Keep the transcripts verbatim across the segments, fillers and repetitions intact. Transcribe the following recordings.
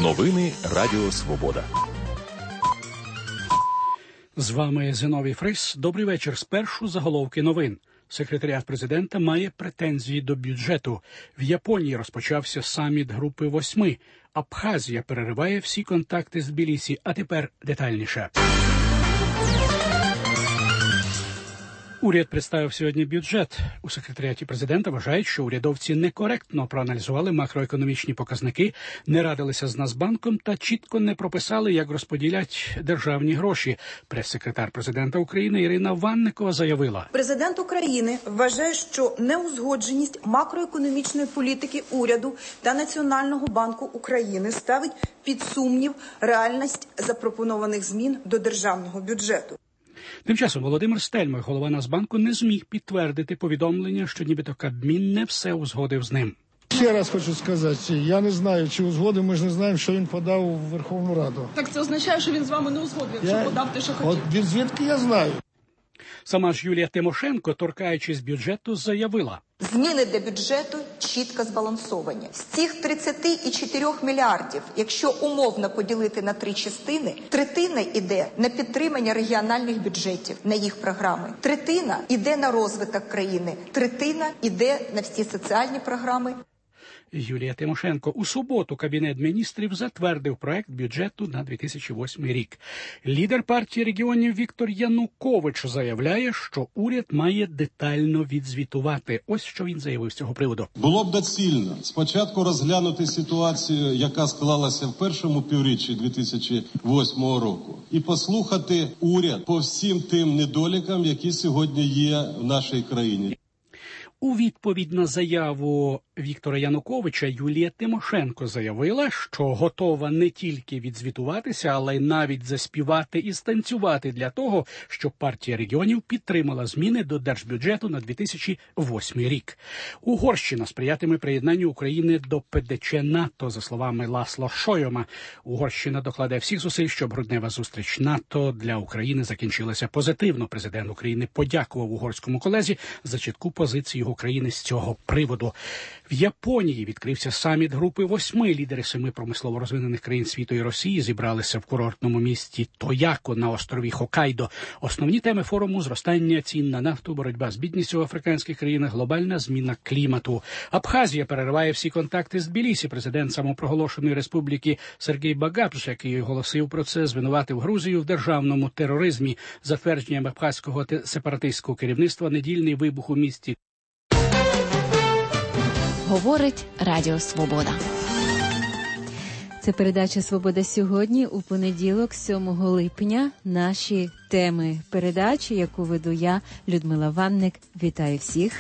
Новини Радіо Свобода. З вами Зиновій Фрис. Добрий вечір. Спершу заголовки новин. Секретаріат президента має претензії до бюджету. В Японії розпочався саміт Групи восьми. Абхазія перериває всі контакти з Тбілісі. А тепер детальніше. Уряд представив сьогодні бюджет. У секретаріаті президента вважають, що урядовці некоректно проаналізували макроекономічні показники, не радилися з Нацбанком та чітко не прописали, як розподілять державні гроші. Прес-секретар президента України Ірина Ванникова заявила: Президент України вважає, що неузгодженість макроекономічної політики уряду та Національного банку України ставить під сумнів реальність запропонованих змін до державного бюджету. Тим часом Володимир Стельмах, голова Нацбанку, не зміг підтвердити повідомлення, що нібито Кабмін не все узгодив з ним. Ще раз хочу сказати, я не знаю, чи узгодив, ми ж не знаємо, що він подав у Верховну Раду. Так це означає, що він з вами не узгодив, я... що подав те, що хотів. От від звідки я знаю. Сама ж Юлія Тимошенко, торкаючись бюджету, заявила: зміни до бюджету чітко збалансовані. З цих тридцять чотири мільярдів, якщо умовно поділити на три частини, третина йде на підтримання регіональних бюджетів, на їх програми. Третина йде на розвиток країни, третина йде на всі соціальні програми. Юлія Тимошенко. У суботу Кабінет міністрів затвердив проект бюджету на дві тисячі восьмий рік. Лідер партії регіонів Віктор Янукович заявляє, що уряд має детально відзвітувати. Ось що він заявив з цього приводу. Було б доцільно спочатку розглянути ситуацію, яка склалася в першому півріччі дві тисячі восьмого року, і послухати уряд по всім тим недолікам, які сьогодні є в нашій країні. У відповідь на заяву Віктора Януковича Юлія Тимошенко заявила, що готова не тільки відзвітуватися, але й навіть заспівати і станцювати для того, щоб партія регіонів підтримала зміни до держбюджету на дві тисячі восьмий рік. Угорщина сприятиме приєднанню України до Пе Де Че НАТО, за словами Ласло Шойома. Угорщина докладе всіх зусиль, щоб груднева зустріч НАТО для України закінчилася позитивно. Президент України подякував угорському колезі за чітку позицію України з цього приводу. В Японії відкрився саміт Групи восьми. Лідери семи промислово розвинених країн світу і Росії зібралися в курортному місті Тояко на острові Хоккайдо. Основні теми форуму – зростання цін на нафту, боротьба з бідністю в африканських країнах, глобальна зміна клімату. Абхазія перериває всі контакти з Тбілісі. Президент самопроголошеної республіки Сергій Багапш, який оголосив про це, звинуватив Грузію в державному тероризмі. За твердженням абхазького сепаратистського керівництва, недільний вибух у місті говорить Радіо Свобода. Це передача «Свобода сьогодні» у понеділок, сьомого липня. Наші теми передачі, яку веду я, Людмила Ванник. Вітаю всіх.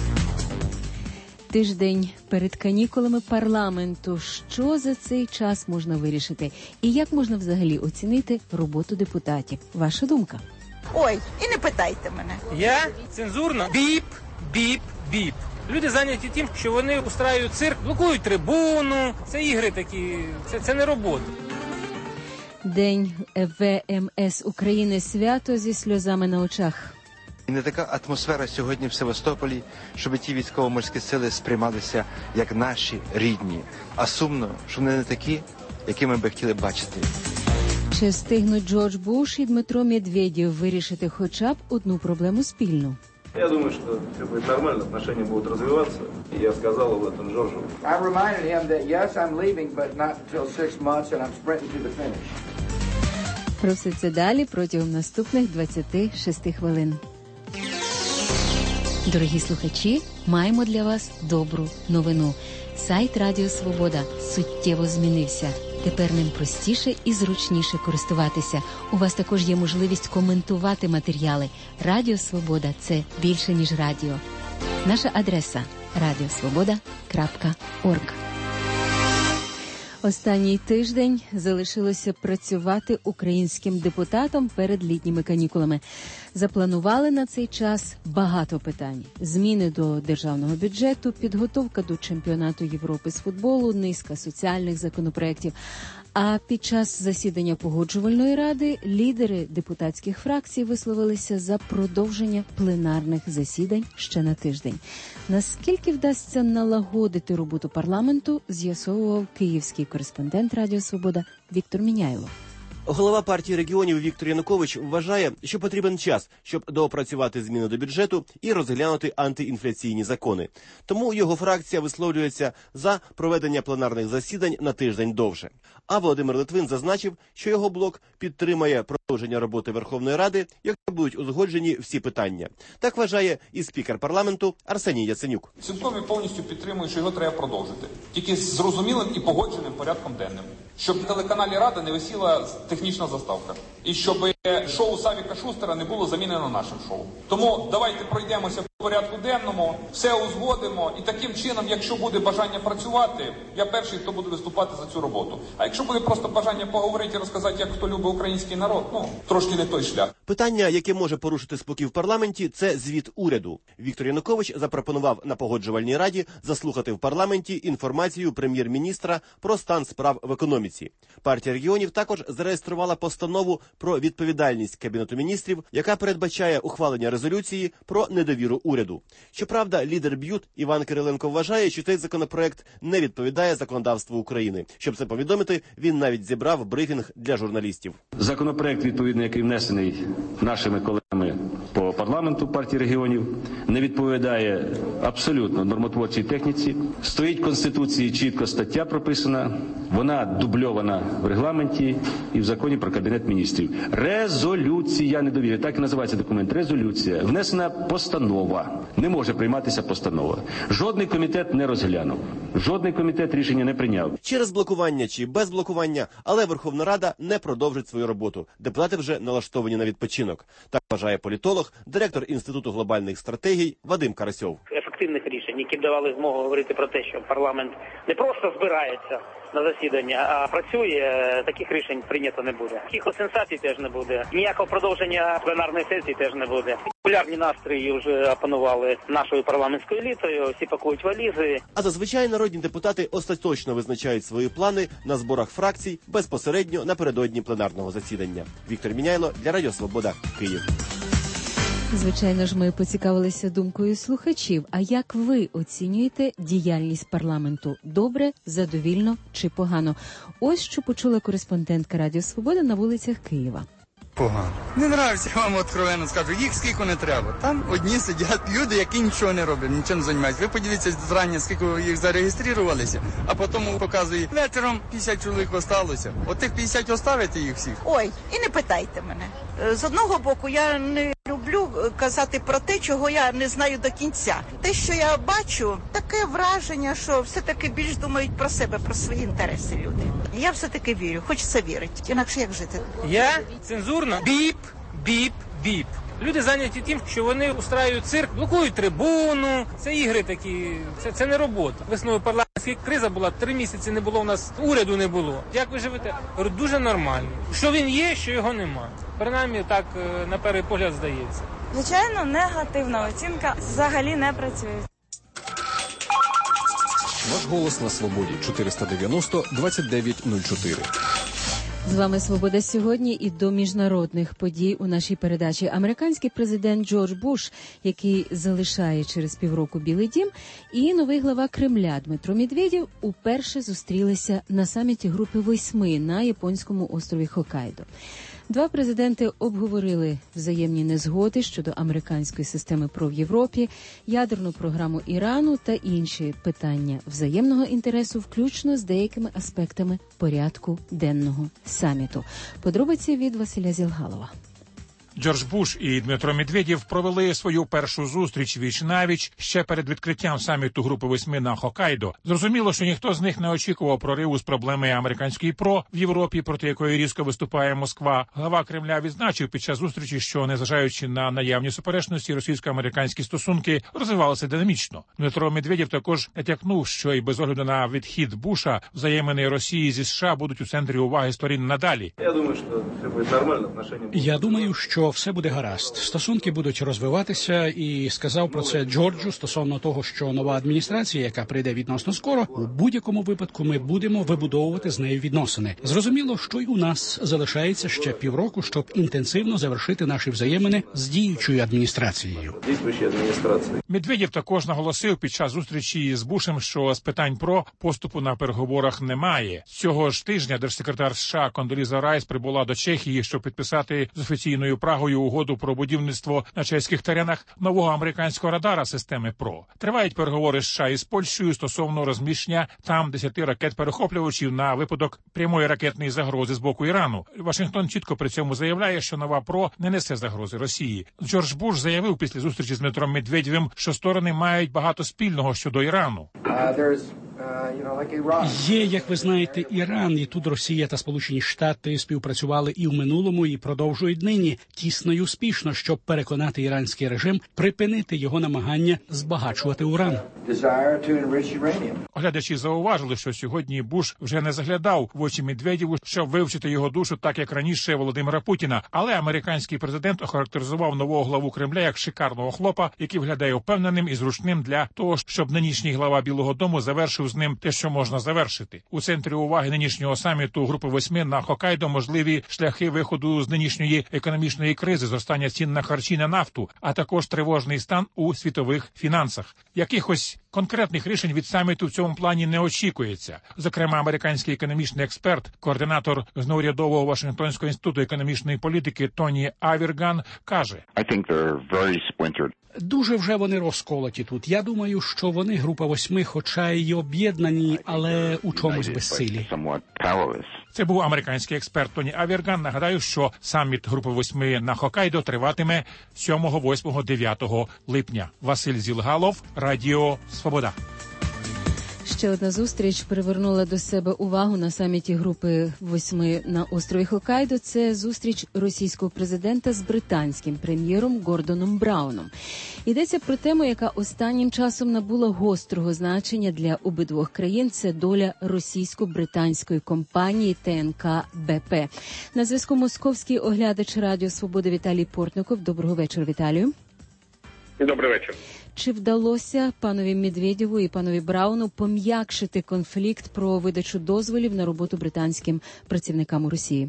Тиждень перед канікулами парламенту. Що за цей час можна вирішити? І як можна взагалі оцінити роботу депутатів? Ваша думка? Ой, і не питайте мене. Я цензурно біп, біп, біп. Люди зайняті тим, що вони устраюють цирк, блокують трибуну. Це ігри такі, це, це не робота. День Ве Ем Ес України. Свято зі сльозами на очах. І не така атмосфера сьогодні в Севастополі, щоб ті військово-морські сили сприймалися як наші рідні. А сумно, що вони не такі, якими би хотіли бачити. Чи встигнуть Джордж Буш і Дмитро Медведєв вирішити хоча б одну проблему спільну? Я думаю, что все будет нормально, отношения будут развиваться. И я сказал об этом Джорджу. I reminded him that yes, I'm leaving, but not until six months, and I'm sprinting to the finish. Про все це далі протягом наступних двадцяти шести хвилин. Дорогі слухачі, маємо для вас добру новину. Сайт Радіо Свобода суттєво змінився. Тепер ним простіше і зручніше користуватися. У вас також є можливість коментувати матеріали. Радіо Свобода – це більше, ніж радіо. Наша адреса – радіосвобода крапка орг. Останній тиждень залишилося працювати українським депутатам перед літніми канікулами. Запланували на цей час багато питань. Зміни до державного бюджету, підготовка до чемпіонату Європи з футболу, низка соціальних законопроєктів. А під час засідання Погоджувальної ради лідери депутатських фракцій висловилися за продовження пленарних засідань ще на тиждень. Наскільки вдасться налагодити роботу парламенту, з'ясовував київський кореспондент Радіо Свобода Віктор Міняйло. Голова партії регіонів Віктор Янукович вважає, що потрібен час, щоб доопрацювати зміни до бюджету і розглянути антиінфляційні закони. Тому його фракція висловлюється за проведення пленарних засідань на тиждень довше. А Володимир Литвин зазначив, що його блок підтримає продовження роботи Верховної Ради, якщо будуть узгоджені всі питання. Так вважає і спікер парламенту Арсеній Яценюк. Цілком і повністю підтримую, що його треба продовжити. Тільки з зрозумілим і погодженим порядком денним. Щоб на телеканалі Рада не висіла технічна заставка. І щоб шоу Савіка Шустера не було замінено нашим шоу. Тому давайте пройдемося в порядку денному, все узгодимо. І таким чином, якщо буде бажання працювати, я перший, хто буде виступати за цю роботу. А якщо буде просто бажання поговорити і розказати, як хто любить український народ, ну, трошки не той шлях. Питання, яке може порушити спокій в парламенті, це звіт уряду. Віктор Янукович запропонував на Погоджувальній раді заслухати в парламенті інформацію прем'єр-міністра про стан справ в економіці. Партія регіонів також зареєструвала постанову про відповідальність Кабінету міністрів, яка передбачає ухвалення резолюції про недовіру уряду. Щоправда, лідер БЮТ Іван Кириленко вважає, що цей законопроект не відповідає законодавству України. Щоб це повідомити, він навіть зібрав брифінг для журналістів. Законопроект, відповідно, який внесений нашими колегами по парламенту партії регіонів, не відповідає абсолютно нормотворчій техніці. Стоїть в Конституції чітко стаття прописана, вона дубльована в регламенті і в законі про Кабінет міністрів. Резолюція недовіри, так і називається документ, резолюція. Внесена постанова. Не може прийматися постанова. Жодний комітет не розглянув. Жодний комітет рішення не прийняв. Через блокування чи без блокування, але Верховна Рада не продовжить свою роботу. Депутати вже налаштовані на відпочинок. Так вважає політолог, директор Інституту глобальних стратегій Вадим Карасьов. Ефективних рішень, які б давали змогу говорити про те, що парламент не просто збирається на засідання, а працює, таких рішень прийнято не буде. Якихось сенсацій теж не буде. Ніякого продовження пленарної сесії теж не буде. Популярні настрої вже опанували нашою парламентською елітою, всі пакують валізи. А зазвичай народні депутати остаточно визначають свої плани на зборах фракцій безпосередньо напередодні пленарного засідання. Віктор Міняйло для Радіо Свобода, Київ. Звичайно ж, ми поцікавилися думкою слухачів. А як ви оцінюєте діяльність парламенту? Добре, задовільно чи погано? Ось що почула кореспондентка Радіо Свобода на вулицях Києва. Погано. Не нравиться, я вам откровенно скажу, їх скільки не треба. Там одні сидять люди, які нічого не роблять, нічого не займаються. Ви подивіться зрання, скільки їх зареєструвалися, а потім показує, вечором п'ятдесят чоловік осталося. От тих п'ятдесят оставите їх всіх. Ой, і не питайте мене. З одного боку, я не люблю казати про те, чого я не знаю до кінця. Те, що я бачу, таке враження, що все-таки більш думають про себе, про свої інтереси люди. Я все-таки вірю, хочеться вірити. Інакше як жити? Я цензурно біп, біп, біп. Люди зайняті тим, що вони устраюють цирк, блокують трибуну. Це ігри такі, це, це не робота. Весною парламентська криза була, три місяці не було у нас, уряду не було. Як ви живете? Говорю, дуже нормально. Що він є, що його нема. Принаймні так на перший погляд здається. Звичайно, негативна оцінка взагалі не працює. Ваш голос на свободі. чотириста дев'яносто двадцять дев'ять нуль чотири. З вами «Свобода» сьогодні і до міжнародних подій у нашій передачі. Американський президент Джордж Буш, який залишає через півроку Білий дім, і новий глава Кремля Дмитро Медведєв уперше зустрілися на саміті Групи восьми на японському острові Хоккайдо. Два президенти обговорили взаємні незгоди щодо американської системи ПРО в Європі, ядерну програму Ірану та інші питання взаємного інтересу, включно з деякими аспектами порядку денного саміту. Подробиці від Василя Зілгалова. Джордж Буш і Дмитро Медведєв провели свою першу зустріч віч-навіч ще перед відкриттям саміту Групи восьми на Хоккайдо. Зрозуміло, що ніхто з них не очікував прориву з проблеми американської ПРО в Європі, проти якої різко виступає Москва. Глава Кремля відзначив під час зустрічі, що, незважаючи на наявні суперечності, російсько-американські стосунки розвивалися динамічно. Дмитро Медведєв також натякнув, що і без огляду на відхід Буша взаємини Росії зі США будуть у центрі уваги сторін надалі. Я думаю, що це буде нормально. Я думаю, що що все буде гаразд. Стосунки будуть розвиватися, і сказав про це Джорджу стосовно того, що нова адміністрація, яка прийде відносно скоро, у будь-якому випадку ми будемо вибудовувати з нею відносини. Зрозуміло, що й у нас залишається ще півроку, щоб інтенсивно завершити наші взаємини з діючою адміністрацією. Діючою адміністрацією. Медведєв також наголосив під час зустрічі з Бушем, що з питань про поступу на переговорах немає. Цього ж тижня держсекретар США Кондоліза Райс прибула до Чехії, щоб підписати з офіційною Прагою угоду про будівництво на чеських теренах нового американського радара системи ПРО. Тривають переговори США із Польщею стосовно розміщення там десяти ракет-перехоплювачів на випадок прямої ракетної загрози з боку Ірану. Вашингтон чітко при цьому заявляє, що нова ПРО не несе загрози Росії. Джордж Буш заявив після зустрічі з Дмитром Медведєвим, що сторони мають багато спільного щодо Ірану. Є, як ви знаєте, Іран, і тут Росія та Сполучені Штати співпрацювали і в минулому, і продовжують нині тісно й успішно, щоб переконати іранський режим припинити його намагання збагачувати уран. Оглядачі зауважили, що сьогодні Буш вже не заглядав в очі Медведєву, щоб вивчити його душу, так як раніше Володимира Путіна. Але американський президент охарактеризував нового главу Кремля як шикарного хлопа, який виглядає впевненим і зручним для того, щоб нинішній глава Білого дому завершив з ним те, що можна завершити. У центрі уваги нинішнього саміту Групи восьми на Хоккайдо можливі шляхи виходу з нинішньої економічної кризи, зростання цін на харчі, на нафту, а також тривожний стан у світових фінансах. Якихось конкретних рішень від саміту в цьому плані не очікується. Зокрема, американський економічний експерт, координатор з неурядового Вашингтонського інституту економічної політики Тоні Авірган каже: Дуже вже вони розколоті тут. Я думаю, що вони, група восьми, хоча й об'єднані, але у чомусь безсилі. Це був американський експерт Тоні Авірган. Нагадаю, що саміт групи восьми на Хоккайдо триватиме сьомого, восьмого, дев'ятого липня. Василь Зілгалов, Радіо Свобода. Ще одна зустріч привернула до себе увагу на саміті групи восьми на острові Хоккайдо. Це зустріч російського президента з британським прем'єром Гордоном Брауном. Йдеться про тему, яка останнім часом набула гострого значення для обидвох країн. Це доля російсько-британської компанії Те Ен Ка Бе Пе. На зв'язку московський оглядач Радіо Свобода Віталій Портников. Доброго вечора, Віталію. Добрий вечір. Чи вдалося панові Медведєву і панові Брауну пом'якшити конфлікт про видачу дозволів на роботу британським працівникам у Росії?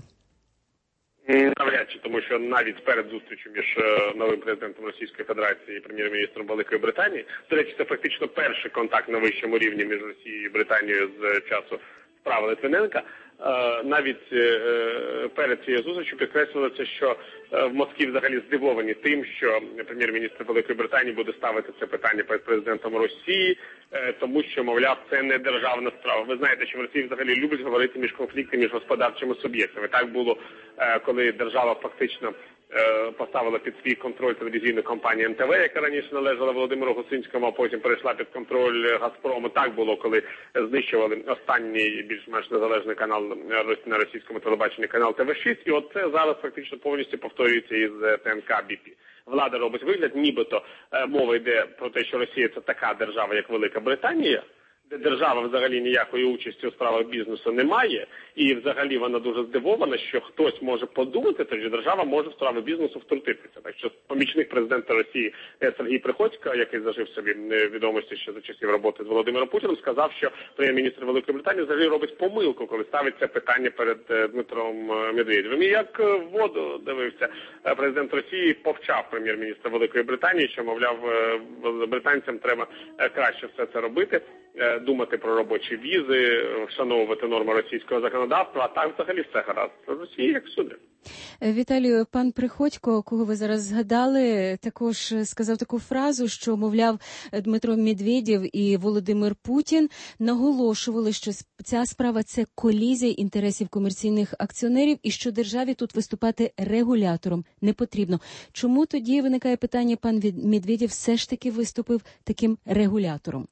Навряд чи, тому що навіть перед зустрічю між новим президентом Російської Федерації і прем'єр-міністром Великої Британії, до речі, це фактично перший контакт на вищому рівні між Росією і Британією з часу справи Литвиненка. Навіть перед цією зустрічю підкреслювалося, що в Москві взагалі здивовані тим, що прем'єр-міністр Великої Британії буде ставити це питання перед президентом Росії, тому що, мовляв, це не державна справа. Ви знаєте, що в Росії взагалі люблять говорити між конфліктами, між господарчими суб'єктами. Так було, коли держава фактично поставила під свій контроль телевізійну компанію Ен Те Ве, яка раніше належала Володимиру Гусинському, а потім перейшла під контроль Газпрому. Так було, коли знищували останній більш-менш незалежний канал на російському телебаченні, канал Те Ве шість, і от це зараз фактично повністю повторюється із Те Ен Ка Бе Пе. Влада робить вигляд, нібито мова йде про те, що Росія – це така держава, як Велика Британія, де держава взагалі ніякої участі у справах бізнесу не має, і взагалі вона дуже здивована, що хтось може подумати, тоді держава може в справи бізнесу втрутитися. Так що помічник президента Росії Сергій Приходько, який зажив собі відомості ще за часів роботи з Володимиром Путіним, сказав, що прем'єр-міністр Великої Британії взагалі робить помилку, коли ставить це питання перед Дмитром Медведєвим. І як в воду дивився, президент Росії повчав прем'єр-міністра Великої Британії, що, мовляв, британцям треба краще все це робити, думати про робочі візи, вшановувати норми російського законодавства, а там взагалі все гаразд. В Росії як всюди. Віталію, пан Приходько, кого ви зараз згадали, також сказав таку фразу, що, мовляв, Дмитро Медведєв і Володимир Путін наголошували, що ця справа – це колізія інтересів комерційних акціонерів і що державі тут виступати регулятором не потрібно. Чому тоді, виникає питання, пан Медведєв все ж таки виступив таким регулятором?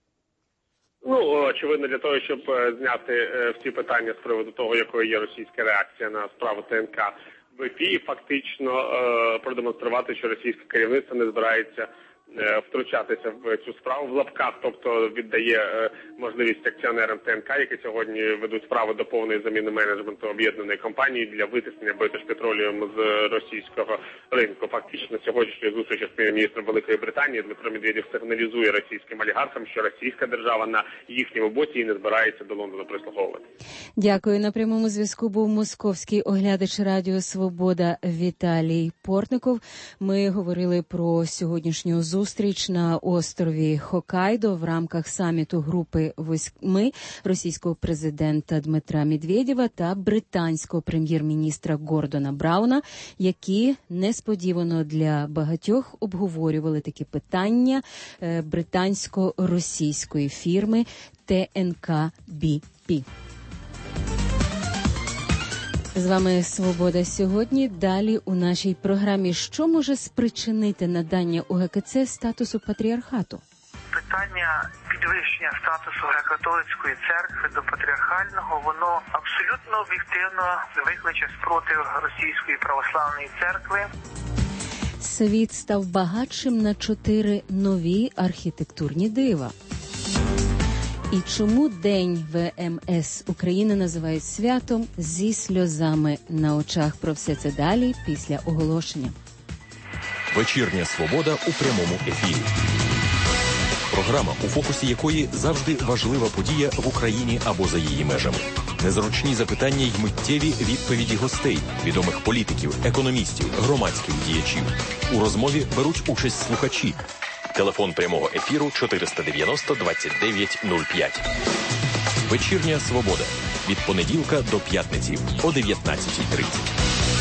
Ну, очевидно, для того, щоб зняти всі питання з приводу того, якою є російська реакція на справу Те Ен Ка Бе Пе, фактично продемонструвати, що російське керівництво не збирається втручатися в цю справу в лапках, тобто віддає можливість акціонерам ТНК, які сьогодні ведуть справу до повної заміни менеджменту об'єднаної компанії для витиснення British-Petroleum з російського ринку. Фактично, сьогоднішньої зустрічі з прем'єр-міністром Великої Британії Дмитро Медведєв сигналізує російським олігархам, що російська держава на їхньому боці і не збирається до Лондона прислуговувати. Дякую. На прямому зв'язку був московський оглядач Радіо Свобода Віталій Портников. Ми говорили про сьогоднішню зустріч на острові Хоккайдо в рамках саміту групи восьми російського президента Дмитра Медведєва та британського прем'єр-міністра Гордона Брауна, які несподівано для багатьох обговорювали такі питання британсько-російської фірми Т Н К Бі Пі. З вами «Свобода сьогодні». Далі у нашій програмі. Що може спричинити надання У Ге Ке Це статусу патріархату? Питання підвищення статусу греко-католицької церкви до патріархального, воно абсолютно об'єктивно викличе спротив російської православної церкви. Світ став багатшим на чотири нові архітектурні дива. І чому День В М С України називають святом зі сльозами на очах? Про все це далі після оголошення. Вечірня свобода у прямому ефірі. Програма, у фокусі якої завжди важлива подія в Україні або за її межами. Незручні запитання й миттєві відповіді гостей, відомих політиків, економістів, громадських діячів. У розмові беруть участь слухачі. Телефон прямого ефіру чотириста дев'яносто двадцять дев'ять нуль п'ять. Вечірня свобода. Від понеділка до п'ятниці о дев'ятнадцятій тридцять.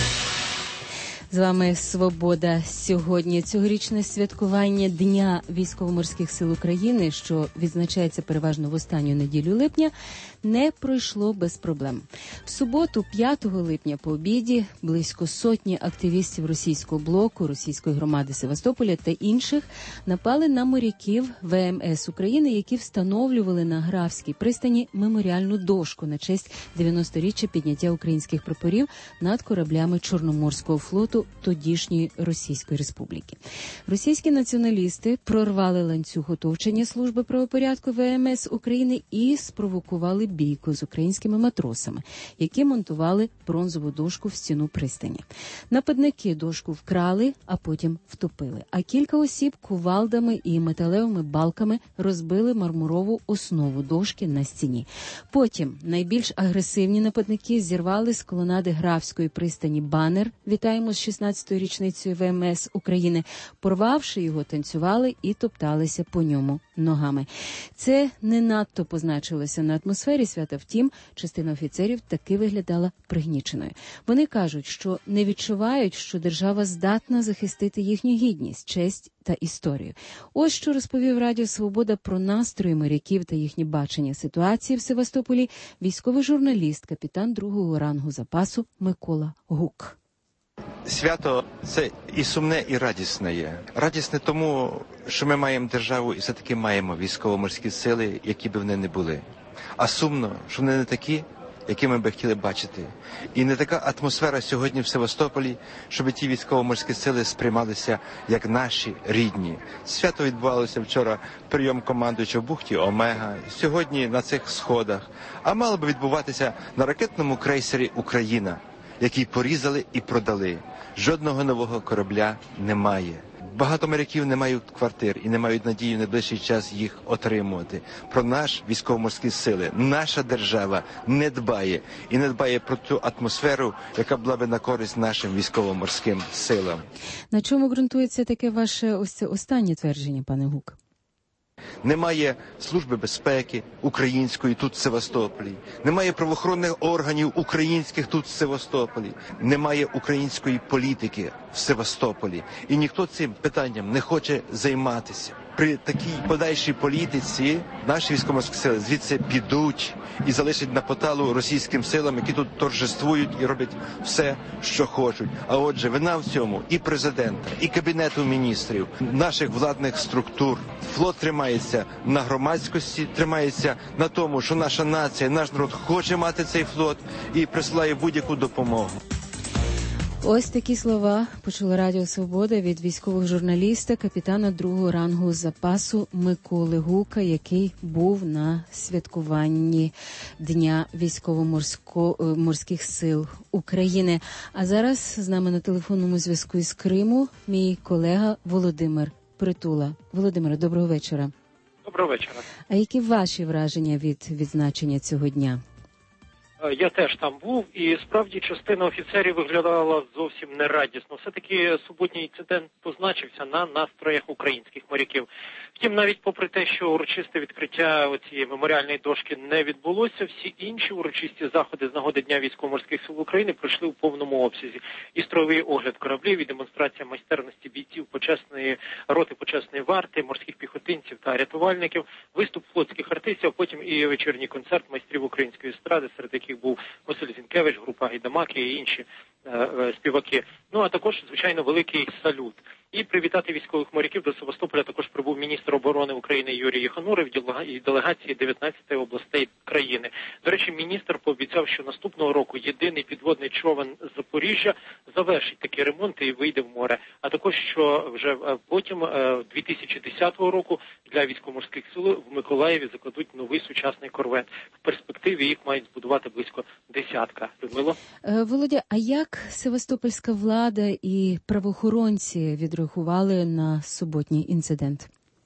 З вами «Свобода сьогодні». Цьогорічне святкування Дня Військово-морських сил України, що відзначається переважно в останню неділю липня, не пройшло без проблем. В суботу, п'ятого липня по обіді, близько сотні активістів російського блоку, російської громади Севастополя та інших напали на моряків В М С України, які встановлювали на Графській пристані меморіальну дошку на честь дев'яносторіччя підняття українських прапорів над кораблями Чорноморського флоту тодішньої Російської Республіки. Російські націоналісти прорвали ланцюг оточення Служби правопорядку В М С України і спровокували бійку з українськими матросами, які монтували бронзову дошку в стіну пристані. Нападники дошку вкрали, а потім втопили. А кілька осіб кувалдами і металевими балками розбили мармурову основу дошки на стіні. Потім найбільш агресивні нападники зірвали з колонади Графської пристані банер «Вітаємо з шістнадцятою річницею В М С України», порвавши його, танцювали і топталися по ньому ногами. Це не надто позначилося на атмосфері свята, втім, частина офіцерів таки виглядала пригніченою. Вони кажуть, що не відчувають, що держава здатна захистити їхню гідність, честь та історію. Ось що розповів Радіо Свобода про настрої моряків та їхнє бачення ситуації в Севастополі військовий журналіст, капітан другого рангу запасу Микола Гук. Свято – це і сумне, і радісне є. Радісне тому, що ми маємо державу і все-таки маємо військово-морські сили, які б вони не були. А сумно, що вони не такі, якими би хотіли бачити. І не така атмосфера сьогодні в Севастополі, щоб ті військово-морські сили сприймалися як наші рідні. Свято відбувалося вчора, прийом командуючого в бухті Омега, сьогодні на цих сходах. А мало би відбуватися на ракетному крейсері «Україна», який порізали і продали. Жодного нового корабля немає. Багато моряків не мають квартир і не мають надії в найближчий час їх отримувати. Про наш військово-морські сили наша держава не дбає. І не дбає про ту атмосферу, яка була би на користь нашим військово-морським силам. На чому ґрунтується таке ваше ось це останнє твердження, пане Гук? Немає Служби безпеки української тут в Севастополі, немає правоохоронних органів українських тут в Севастополі, немає української політики в Севастополі. І ніхто цим питанням не хоче займатися. При такій подальшій політиці наші військово-морські сили звідси підуть і залишать на поталу російським силам, які тут торжествують і роблять все, що хочуть. А отже, вина в цьому і президента, і Кабінету міністрів, наших владних структур. Флот тримається на громадськості, тримається на тому, що наша нація, наш народ хоче мати цей флот і присилає будь-яку допомогу. Ось такі слова почула Радіо Свобода від військового журналіста, капітана другого рангу запасу Миколи Гука, який був на святкуванні Дня військово-морських сил України. А зараз з нами на телефонному зв'язку із Криму мій колега Володимир Притула. Володимире, доброго вечора. Доброго вечора. А які ваші враження від відзначення цього дня? Я теж там був, і справді частина офіцерів виглядала зовсім нерадісно. Все-таки суботній інцидент позначився на настроях українських моряків. Втім, навіть попри те, що урочисте відкриття цієї меморіальної дошки не відбулося, всі інші урочисті заходи з нагоди Дня військово-морських сил України пройшли у повному обсязі. І строєвий огляд кораблів, і демонстрація майстерності бійців почесної роти почесної варти, морських піхотинців та рятувальників, виступ флотських артистів, а потім і вечірній концерт майстрів української естради, серед яких був Василь Зінкевич, група Гайдамаки і інші е, е, співаки. Ну, а також, звичайно, великий салют. І привітати військових моряків до Севастополя також прибув міністр оборони України Юрій Єхануров і делегації дев'ятнадцяти областей країни. До речі, міністр пообіцяв, що наступного року єдиний підводний човен з Запоріжжя завершить такі ремонти і вийде в море. А також, що вже потім, дві тисячі десятого року, для військово-морських сил в Миколаєві закладуть новий сучасний корвет. В перспективі їх мають збудувати близько десятка. Людмило? Володя, а як севастопольська влада і правоохоронці відреагували на суботній інцидент?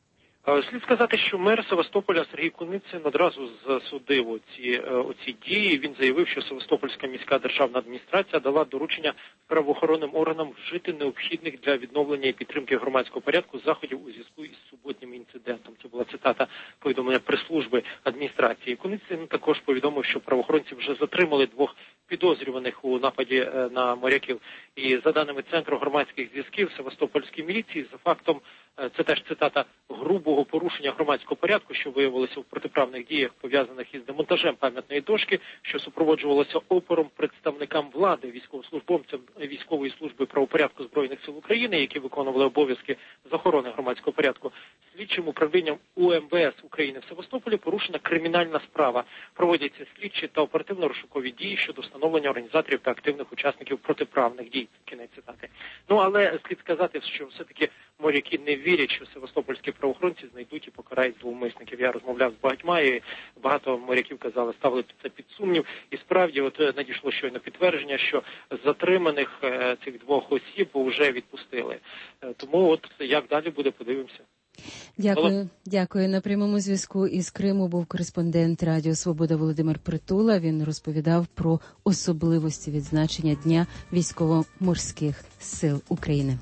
Слід сказати, що мер Севастополя Сергій Куницин одразу засудив оці, оці дії. Він заявив, що Севастопольська міська державна адміністрація дала доручення правоохоронним органам вжити необхідних для відновлення і підтримки громадського порядку заходів у зв'язку із суботнім інцидентом. Це була цитата повідомлення прес-служби адміністрації. Куницин також повідомив, що правоохоронці вже затримали двох підозрюваних у нападі на моряків. І за даними Центру громадських зв'язків Севастопольської міліції, за фактом, це теж цитата, грубого порушення громадського порядку, що виявилося в протиправних діях, пов'язаних із демонтажем пам'ятної дошки, що супроводжувалося опором представникам влади, військовослужбовцям військової служби правопорядку Збройних сил України, які виконували обов'язки з охорони громадського порядку. Слідчим управлінням У Ем Ве Ес України в Севастополі порушена кримінальна справа. Проводяться слідчі та оперативно-розшукові дії щодо встановлення організаторів та активних учасників протиправних дій. Кінець цитати. Ну, але слід сказати, що все-таки моряки не вірять, що севастопольські правоохоронці знайдуть і покарають зловмисників. Я розмовляв з багатьма, і багато моряків казали, ставили це під сумнів. І справді, от надійшло щойно підтвердження, що затриманих е, цих двох осіб вже відпустили. Е, тому от як далі буде, подивимося. Дякую, дякую. На прямому зв'язку із Криму був кореспондент Радіо Свобода Володимир Притула. Він розповідав про особливості відзначення Дня військово-морських сил України.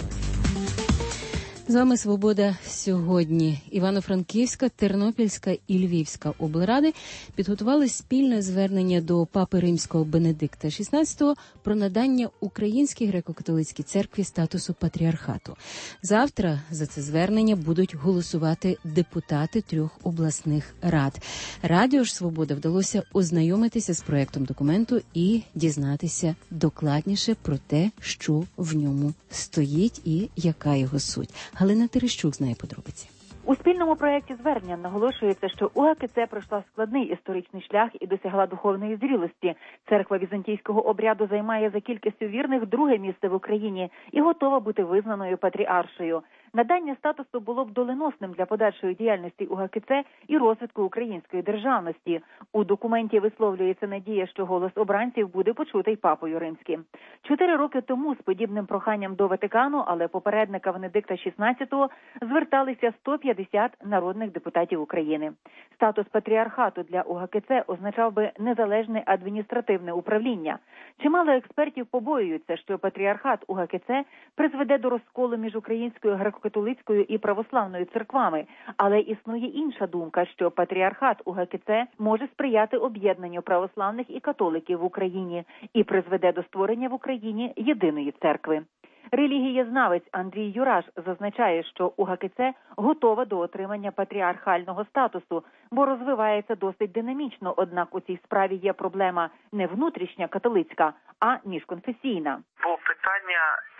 З вами «Свобода» сьогодні. Івано-Франківська, Тернопільська і Львівська облради підготували спільне звернення до Папи Римського Бенедикта шістнадцятого про надання Українській греко-католицькій церкві статусу патріархату. Завтра за це звернення будуть голосувати депутати трьох обласних рад. Радіо ж «Свобода» вдалося ознайомитися з проектом документу і дізнатися докладніше про те, що в ньому стоїть і яка його суть. Галина Терещук знає подробиці. У спільному проєкті звернення наголошується, що У Ге Ке Це пройшла складний історичний шлях і досягла духовної зрілості. Церква візантійського обряду займає за кількістю вірних друге місце в Україні і готова бути визнаною патріаршею. Надання статусу було б доленосним для подальшої діяльності У Ге Ке Це і розвитку української державності. У документі висловлюється надія, що голос обранців буде почутий Папою Римським. Чотири роки тому з подібним проханням до Ватикану, але попередника Венедикта шістнадцятого, зверталися сто п'ятдесят народних депутатів України. Статус патріархату для У Ге Ке Це означав би незалежне адміністративне управління. Чимало експертів побоюються, що патріархат У Ге Ке Це призведе до розколу між українською греко-католицькою і православною церквами, але існує інша думка, що патріархат У Ге Ке Це може сприяти об'єднанню православних і католиків в Україні і призведе до створення в Україні єдиної церкви. Релігієзнавець Андрій Юраш зазначає, що У Ге Ке Це готова до отримання патріархального статусу, бо розвивається досить динамічно, однак у цій справі є проблема не внутрішня католицька, а міжконфесійна. Бо питання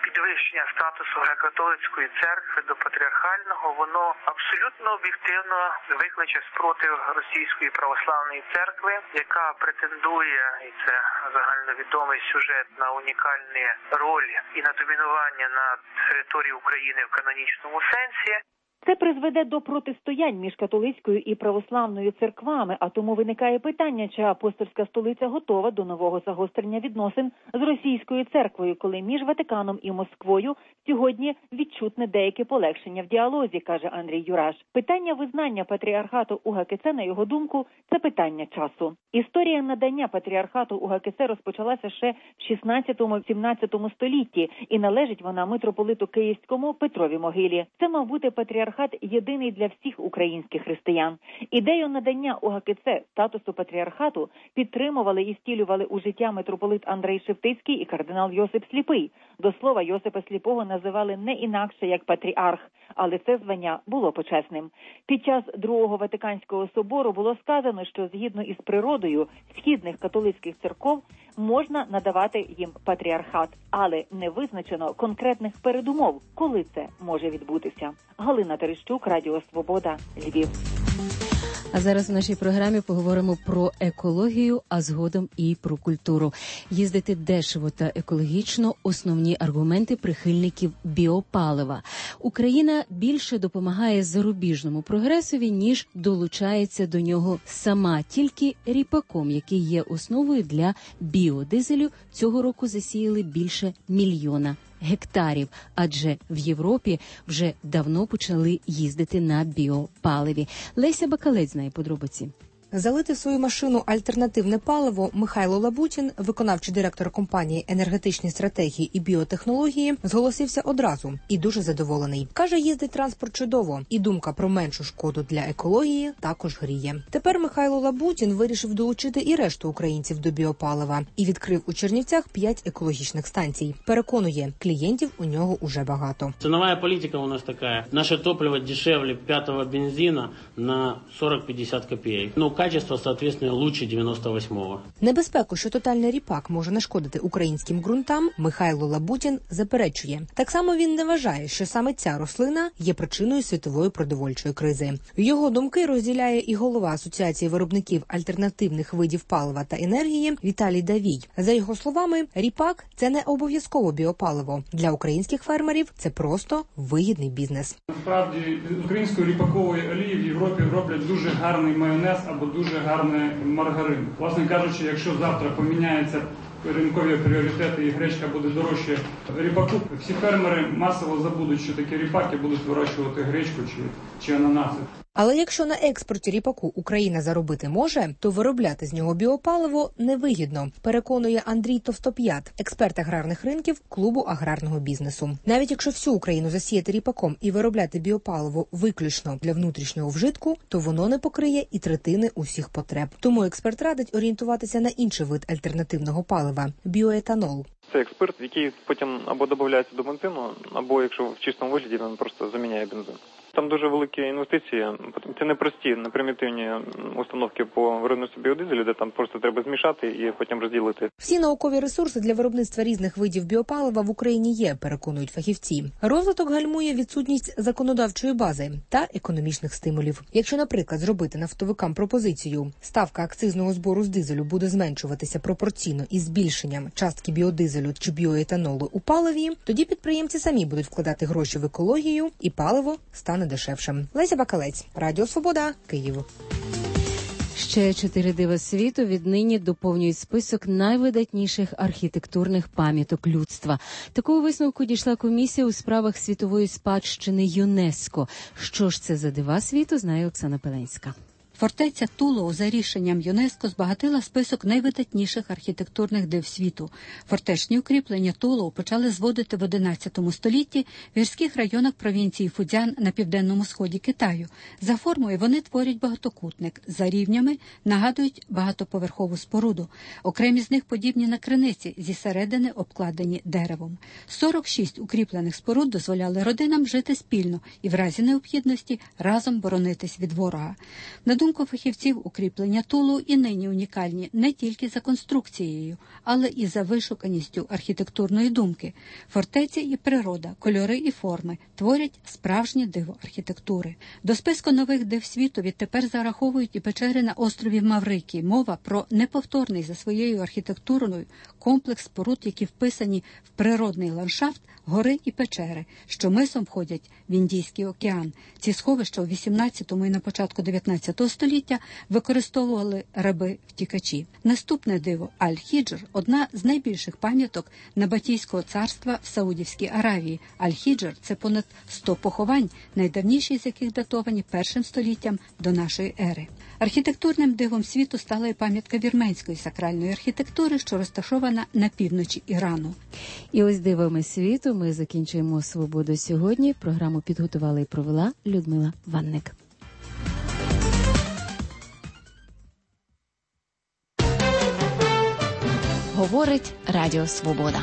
підвищення статусу греко-католицької церкви до патріархального, воно абсолютно об'єктивно викличе спротив Російської православної церкви, яка претендує, і це загальновідомий сюжет, на унікальну роль і на домінування на території України в канонічному сенсі. Це призведе до протистоянь між католицькою і православною церквами, а тому виникає питання, чи апостольська столиця готова до нового загострення відносин з російською церквою, коли між Ватиканом і Москвою сьогодні відчутне деяке полегшення в діалозі, каже Андрій Юраш. Питання визнання патріархату УГКЦ, на його думку, це питання часу. Історія надання патріархату УГКЦ розпочалася ще в шістнадцятому-сімнадцятому столітті, і належить вона митрополиту Київському Петрові Могилі. Це мав бути патріархат єдиний для всіх українських християн. Ідею надання УГКЦ статусу патріархату підтримували і втілювали у життя митрополит Андрей Шептицький і кардинал Йосип Сліпий. До слова, Йосипа Сліпого називали не інакше як патріарх, але це звання було почесним. Під час Другого Ватиканського собору було сказано, що згідно із природою східних католицьких церков можна надавати їм патріархат, але не визначено конкретних передумов, коли це може відбутися. Галина Терещук, Радіо Свобода, Львів. А зараз в нашій програмі поговоримо про екологію, а згодом і про культуру. Їздити дешево та екологічно – основні аргументи прихильників біопалива. Україна більше допомагає зарубіжному прогресові, ніж долучається до нього сама. Тільки ріпаком, який є основою для біодизелю, цього року засіяли більше мільйона гектарів, адже в Європі вже давно почали їздити на біопаливі. Леся Бакалець знає подробиці. Залити в свою машину альтернативне паливо Михайло Лабутін, виконавчий директор компанії «Енергетичні стратегії і біотехнології», зголосився одразу і дуже задоволений. Каже, їздить транспорт чудово, і думка про меншу шкоду для екології також гріє. Тепер Михайло Лабутін вирішив долучити і решту українців до біопалива і відкрив у Чернівцях п'ять екологічних станцій. Переконує, клієнтів у нього уже багато. Цінова політика у нас така. Наше топливо дешевле п'ятого бензина на сорок-п'ятдесят копійок. Ну, качество, соответственно, лучше дев'яносто восьмого. Небезпеку, що тотальний ріпак може нашкодити українським ґрунтам, Михайло Лабутін заперечує. Так само він не вважає, що саме ця рослина є причиною світової продовольчої кризи. Його думки розділяє і голова Асоціації виробників альтернативних видів палива та енергії Віталій Давій. За його словами, ріпак – це не обов'язково біопаливо. Для українських фермерів це просто вигідний бізнес. Насправді, з української ріпакової олії в Європі роблять дуже гарний майонез або дуже гарний маргарин. Власне кажучи, якщо завтра поміняється ринкові пріоритети і гречка буде дорожче ріпаку, всі фермери масово забудуть, що таке ріпак, і будуть вирощувати гречку чи, чи ананаси. Але якщо на експорті ріпаку Україна заробити може, то виробляти з нього біопаливо невигідно, переконує Андрій Товстоп'ят, експерт аграрних ринків клубу аграрного бізнесу. Навіть якщо всю Україну засіяти ріпаком і виробляти біопаливо виключно для внутрішнього вжитку, то воно не покриє і третини усіх потреб. Тому експерт радить орієнтуватися на інший вид альтернативного палива – біоетанол. Це експерт, який потім або додається до бензину, або якщо в чистому вигляді він просто заміняє бензин. Там дуже великі інвестиції, це не прості, не примітивні установки по виробництву біодизелю, де там просто треба змішати і потім розділити. Всі наукові ресурси для виробництва різних видів біопалива в Україні є, переконують фахівці. Розвиток гальмує відсутність законодавчої бази та економічних стимулів. Якщо, наприклад, зробити нафтовикам пропозицію, ставка акцизного збору з дизелю буде зменшуватися пропорційно із збільшенням частки біодизелю чи біоетанолу у паливі, тоді підприємці самі будуть вкладати гроші в екологію і паливо стане дешевшим. Леся Бакалець, Радіо Свобода, Київ. Ще чотири дива світу віднині доповнюють список найвидатніших архітектурних пам'яток людства. Такого висновку дійшла комісія у справах світової спадщини ЮНЕСКО. Що ж це за дива світу, знає Оксана Пеленська. Фортеця Тулоу за рішенням ЮНЕСКО збагатила список найвидатніших архітектурних див світу. Фортечні укріплення Тулоу почали зводити в одинадцятому столітті в гірських районах провінції Фудзян на південному сході Китаю. За формою вони творять багатокутник, за рівнями нагадують багатоповерхову споруду. Окремі з них подібні на криниці, зі середини обкладені деревом. сорок шість укріплених споруд дозволяли родинам жити спільно і в разі необхідності разом боронитись від ворога. На думку думку фахівців, укріплення Тулу і нині унікальні не тільки за конструкцією, але і за вишуканістю архітектурної думки. Фортеці і природа, кольори і форми творять справжнє диво архітектури. До списку нових див світу відтепер зараховують і печери на острові Маврикій. Мова про неповторний за своєю архітектурою комплекс споруд, які вписані в природний ландшафт, гори і печери, що мисом входять в Індійський океан. Ці сховища у вісімнадцятому і на початку дев'ятнадцятого століття використовували раби-втікачі. Наступне диво – Аль-Хіджр – одна з найбільших пам'яток Набатійського царства в Саудівській Аравії. Аль-Хіджр – це понад сто поховань, найдавніші з яких датовані першим століттям до нашої ери. Архітектурним дивом світу стала і пам'ятка вірменської сакральної архітектури, що розташована на півночі Ірану. І ось дивами світу ми закінчуємо «Свободу сьогодні». Програму підготувала і провела Людмила Ванник. Говорить Радіо Свобода.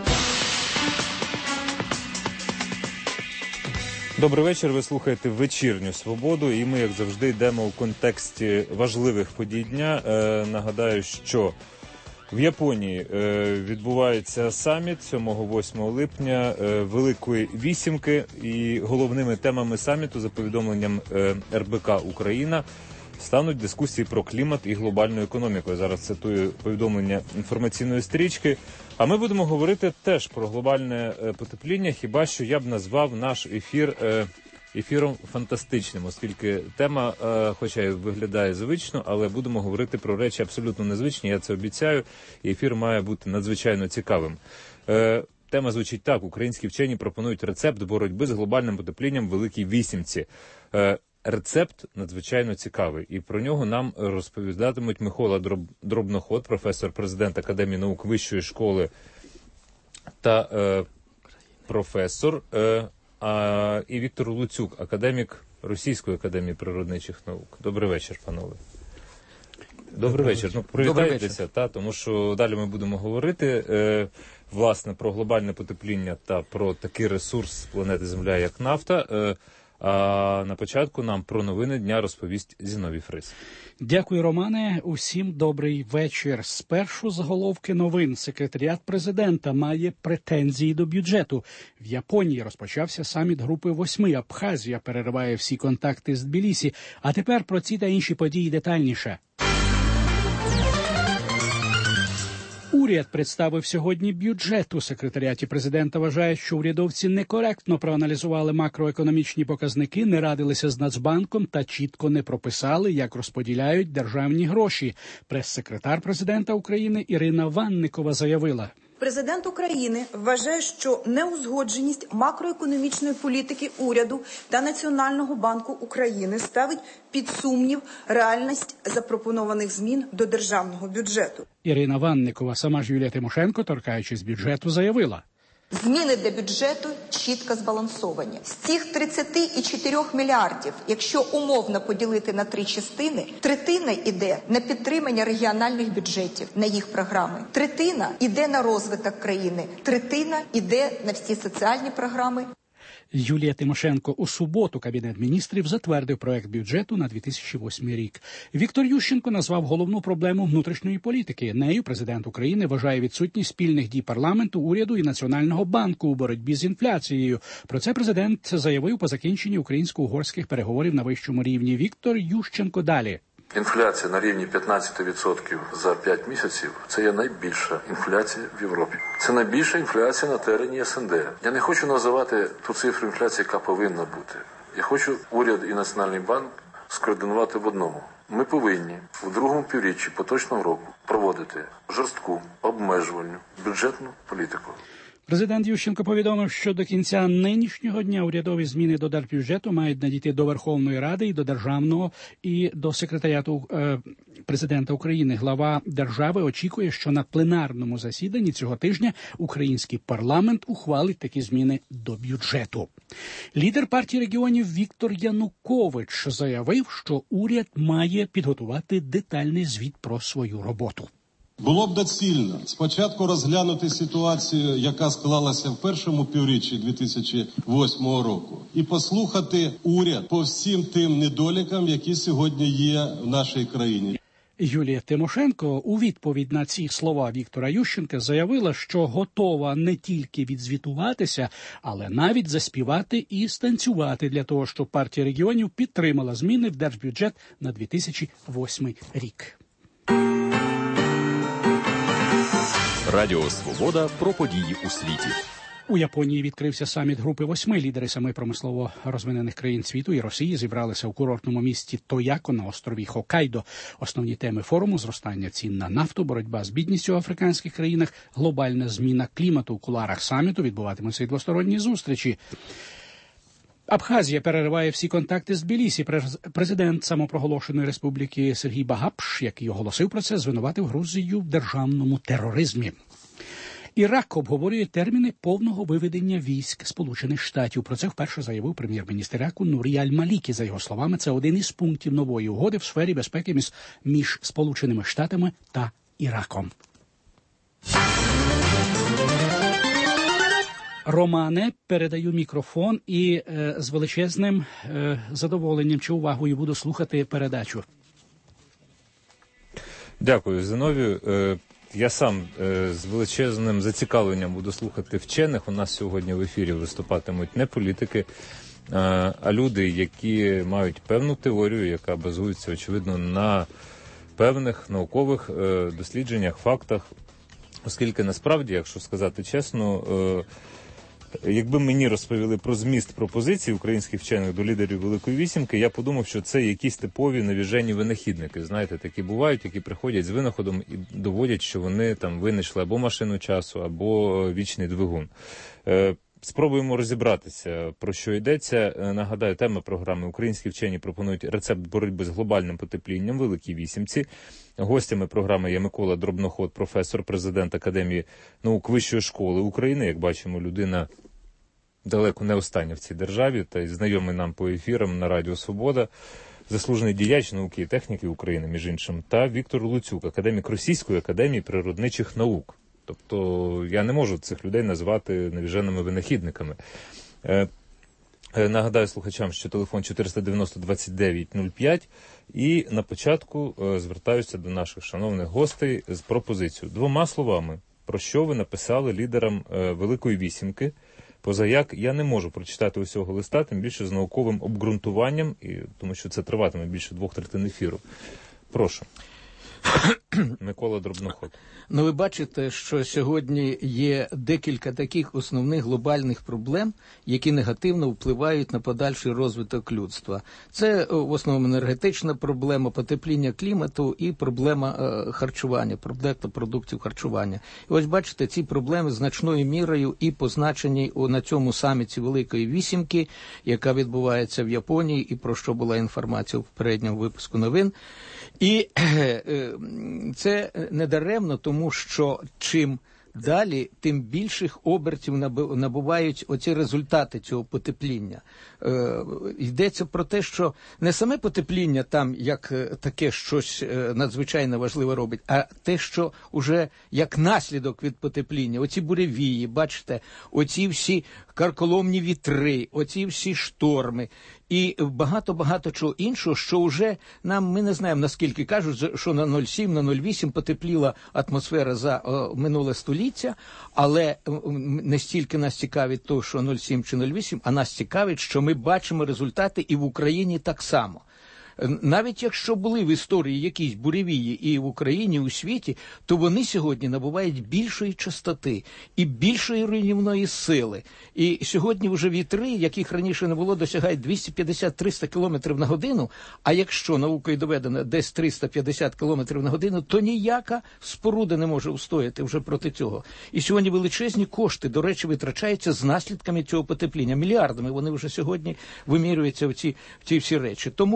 Добрий вечір, ви слухаєте «Вечірню Свободу» і ми, як завжди, йдемо у контексті важливих подій дня. Е, нагадаю, що в Японії е, відбувається саміт сьомого-восьмого липня е, Великої Вісімки, і головними темами саміту, за повідомленням е, ер бе ка «Україна», стануть дискусії про клімат і глобальну економіку. Я зараз цитую повідомлення інформаційної стрічки. А ми будемо говорити теж про глобальне потепління, хіба що я б назвав наш ефір ефіром фантастичним, оскільки тема, хоча й виглядає звично, але будемо говорити про речі абсолютно незвичні, я це обіцяю, і ефір має бути надзвичайно цікавим. Тема звучить так: українські вчені пропонують рецепт боротьби з глобальним потеплінням в Великій Вісімці. Рецепт надзвичайно цікавий, і про нього нам розповідатимуть Микола Дробноход, професор, президент Академії наук Вищої школи та е, професор, е, а, і Віктор Луцюк, академік Російської академії природничих наук. Добрий вечір, панове. Добрий, Добрий вечір. вечір. Ну, привітайтеся, та, тому що далі ми будемо говорити, е, власне, про глобальне потепління та про такий ресурс планети Земля, як нафта. Е, А на початку нам про новини дня розповість Зіновій Фрис. Дякую, Романе. Усім добрий вечір. Спершу заголовки новин. Секретаріат президента має претензії до бюджету. В Японії розпочався саміт групи восьми. Абхазія перериває всі контакти з Тбілісі. А тепер про ці та інші події детальніше. Уряд представив сьогодні бюджет. У секретаріаті президента вважають, що урядовці некоректно проаналізували макроекономічні показники, не радилися з Нацбанком та чітко не прописали, як розподіляють державні гроші. Прес-секретар президента України Ірина Ванникова заявила: Президент України вважає, що неузгодженість макроекономічної політики уряду та Національного банку України ставить під сумнів реальність запропонованих змін до державного бюджету. Ірина Ванникова, сама ж Юлія Тимошенко, торкаючись бюджету, заявила: зміни для бюджету чітко збалансовані. З цих тридцять чотири мільярдів, якщо умовно поділити на три частини, третина йде на підтримання регіональних бюджетів, на їх програми, третина йде на розвиток країни, третина йде на всі соціальні програми. Юлія Тимошенко. У суботу Кабінет міністрів затвердив проект бюджету на дві тисячі восьмий рік. Віктор Ющенко назвав головну проблему внутрішньої політики. Нею президент України вважає відсутність спільних дій парламенту, уряду і Національного банку у боротьбі з інфляцією. Про це президент заявив по закінченні українсько-угорських переговорів на вищому рівні. Віктор Ющенко далі. Інфляція на рівні п'ятнадцять відсотків за п'ять місяців – це є найбільша інфляція в Європі. Це найбільша інфляція на терені ес ен де. Я не хочу називати ту цифру інфляції, яка повинна бути. Я хочу уряд і Національний банк скоординувати в одному. Ми повинні у другому півріччі поточного року проводити жорстку, обмежувальну бюджетну політику. Президент Ющенко повідомив, що до кінця нинішнього дня урядові зміни до держбюджету мають надійти до Верховної Ради і до Державного, і до секретаріату е, президента України. Глава держави очікує, що на пленарному засіданні цього тижня український парламент ухвалить такі зміни до бюджету. Лідер партії регіонів Віктор Янукович заявив, що уряд має підготувати детальний звіт про свою роботу. Було б доцільно спочатку розглянути ситуацію, яка склалася в першому півріччі дві тисячі восьмого року, і послухати уряд по всім тим недолікам, які сьогодні є в нашій країні. Юлія Тимошенко у відповідь на ці слова Віктора Ющенка заявила, що готова не тільки відзвітуватися, але навіть заспівати і станцювати для того, щоб партія регіонів підтримала зміни в держбюджет на дві тисячі восьмий рік. Радіо «Свобода» про події у світі. У Японії відкрився саміт групи восьми. Лідери семи промислово розвинених країн світу і Росії зібралися у курортному місті Тояко на острові Хоккайдо. Основні теми форуму – зростання цін на нафту, боротьба з бідністю в африканських країнах, глобальна зміна клімату. У кулуарах саміту відбуватимуться й двосторонні зустрічі. Абхазія перериває всі контакти з Тбілісі. Президент самопроголошеної республіки Сергій Багапш, який оголосив про це, звинуватив Грузію в державному тероризмі. Ірак обговорює терміни повного виведення військ Сполучених Штатів. Про це вперше заявив прем'єр-міністр Іраку Нурі Аль-Малікі. За його словами, це один із пунктів нової угоди в сфері безпеки між, між Сполученими Штатами та Іраком. Романе, передаю мікрофон і е, з величезним е, задоволенням чи увагою буду слухати передачу. Дякую, Зиновію. Е, я сам е, з величезним зацікавленням буду слухати вчених. У нас сьогодні в ефірі виступатимуть не політики, е, а люди, які мають певну теорію, яка базується, очевидно, на певних наукових е, дослідженнях, фактах. Оскільки насправді, якщо сказати чесно, е, якби мені розповіли про зміст пропозицій українських вчених до лідерів Великої Вісімки, я подумав, що це якісь типові навіжені винахідники. Знаєте, такі бувають, які приходять з винаходом і доводять, що вони там винайшли або машину часу, або вічний двигун. Спробуємо розібратися, про що йдеться. Нагадаю, тема програми «Українські вчені пропонують рецепт боротьби з глобальним потеплінням» Великій Вісімці. Гостями програми є Микола Дробноход, професор, президент Академії наук Вищої школи України. Як бачимо, людина далеко не остання в цій державі, та й знайомий нам по ефірам на Радіо Свобода, заслужений діяч науки і техніки України, між іншим, та Віктор Луцюк, академік Російської академії природничих наук. Тобто я не можу цих людей назвати навіженими винахідниками. Е, е, нагадаю слухачам, що телефон чотириста дев'яносто двадцять дев'ять нуль п'ять. І на початку е, звертаюся до наших шановних гостей з пропозицією. Двома словами, про що ви написали лідерам е, Великої Вісімки, позаяк я не можу прочитати усього листа, тим більше з науковим обґрунтуванням, і, тому що це триватиме більше двох третин ефіру. Прошу. Микола Дробноход. Ну, ви бачите, що сьогодні є декілька таких основних глобальних проблем, які негативно впливають на подальший розвиток людства. Це в основному енергетична проблема, потепління клімату і проблема е, харчування, проблема продуктів харчування. І ось бачите, ці проблеми значною мірою і позначені на цьому саміті Великої Вісімки, яка відбувається в Японії, і про що була інформація в попередньому випуску новин. І е, це недаремно, тому що чим далі, тим більших обертів набувають оці результати цього потепління. Е, йдеться про те, що не саме потепління там як таке щось надзвичайно важливе робить, а те, що уже як наслідок від потепління, оці буревії, бачите, оці всі карколомні вітри, оці всі шторми і багато-багато чого іншого, що вже нам, ми не знаємо, наскільки кажуть, що на нуль цілих сім, на нуль цілих вісім потепліла атмосфера за о, минуле століття, але не стільки нас цікавить то, що нуль цілих сім чи нуль цілих вісім, а нас цікавить, що ми бачимо результати і в Україні так само. Навіть якщо були в історії якісь буревії і в Україні, і у світі, то вони сьогодні набувають більшої частоти і більшої руйнівної сили. І сьогодні вже вітри, яких раніше не було, досягають двісті п'ятдесят - триста кілометрів на годину, а якщо наукою доведено десь триста п'ятдесят кілометрів на годину, то ніяка споруда не може устояти вже проти цього. І сьогодні величезні кошти, до речі, витрачаються з наслідками цього потепління. Мільярдами вони вже сьогодні вимірюються в ці, в ці всі речі. Тому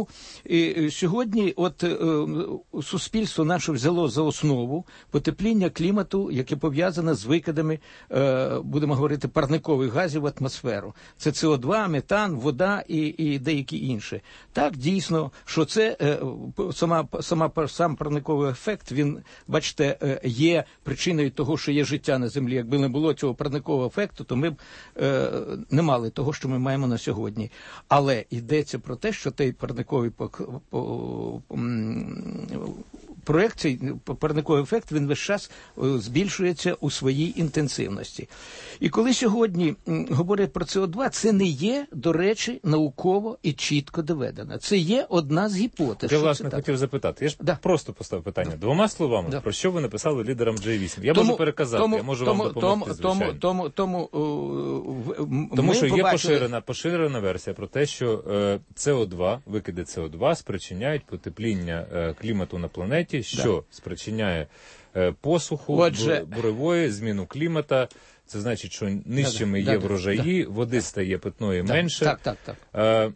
І сьогодні от е, суспільство наше взяло за основу потепління клімату, яке пов'язане з викидами, е, будемо говорити, парникових газів в атмосферу. Це С О два, метан, вода і, і деякі інші. Так, дійсно, що це е, сама, сама, сам парниковий ефект, він, бачите, е, є причиною того, що є життя на Землі. Якби не було цього парникового ефекту, то ми б е, не мали того, що ми маємо на сьогодні. Але йдеться про те, що той парниковий по, по, проєкт, цей парниковий ефект, він весь час збільшується у своїй інтенсивності. І коли сьогодні говорять про С О два, це не є, до речі, науково і чітко доведено. Це є одна з гіпотез. Я, власне, хотів запитати. Я ж да. просто поставив питання. Да. Двома словами, да. про що ви написали лідерам Джей вісім? Я тому, можу переказати, тому, я можу тому, вам допомогти, тому, звичайно. Тому, тому, тому, тому що побачили... є поширена, поширена версія про те, що е, С О два, викиди С О два спричиняють потепління е, клімату на планеті, що да. спричиняє е, посуху, Отже... буревої, зміну клімата. Це значить, що нижчими да, є да, врожаї, да, води да, стає питної да, менше. Так, так, так. Е,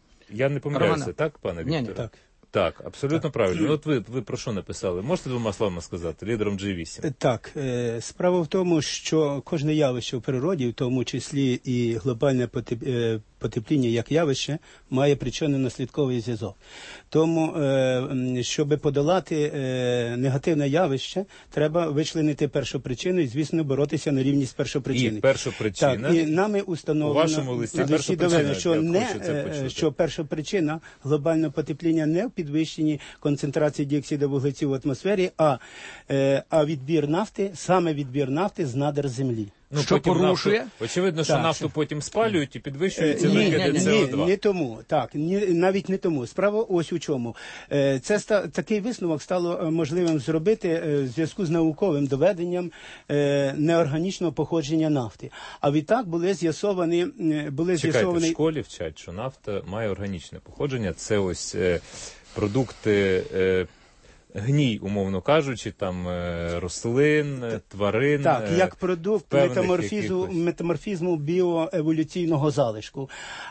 я не помиляюся, Романа. Так, пане Вікторе? Ні, ні, так. Так, абсолютно так. Правильно. От ви, ви про що написали? Можете двома словами сказати, лідером Джей вісім? Так, е, справа в тому, що кожне явище в природі, в тому числі і глобальне потеп... е, потепління як явище, має причинно-наслідковий зв'язок. Тому, е, щоб подолати е, негативне явище, треба вичленити першопричину і, звісно, боротися на рівні з першопричиною. І першопричина? Так, і нами установлено, у вашому листі першопричина, що, не, що першопричина глобального потепління не в підвищенні концентрації діоксиду вуглецю в атмосфері, а, е, а відбір нафти, саме відбір нафти з надр землі. Ну, що порушує? Нафту, очевидно, що так, нафту потім спалюють і підвищуються ні, викиди С О два. Ні, не тому. Так, ні, навіть не тому. Справа ось у чому. Це ста, такий висновок стало можливим зробити в зв'язку з науковим доведенням неорганічного походження нафти. А відтак були з'ясовані... Були Чекайте, з'ясовані... в школі вчать, що нафта має органічне походження. Це ось е, продукти... Е, гній, умовно кажучи, там е, рослин, так, тварин. Так, як продукт метаморфізму, метаморфізму біоеволюційного залишку.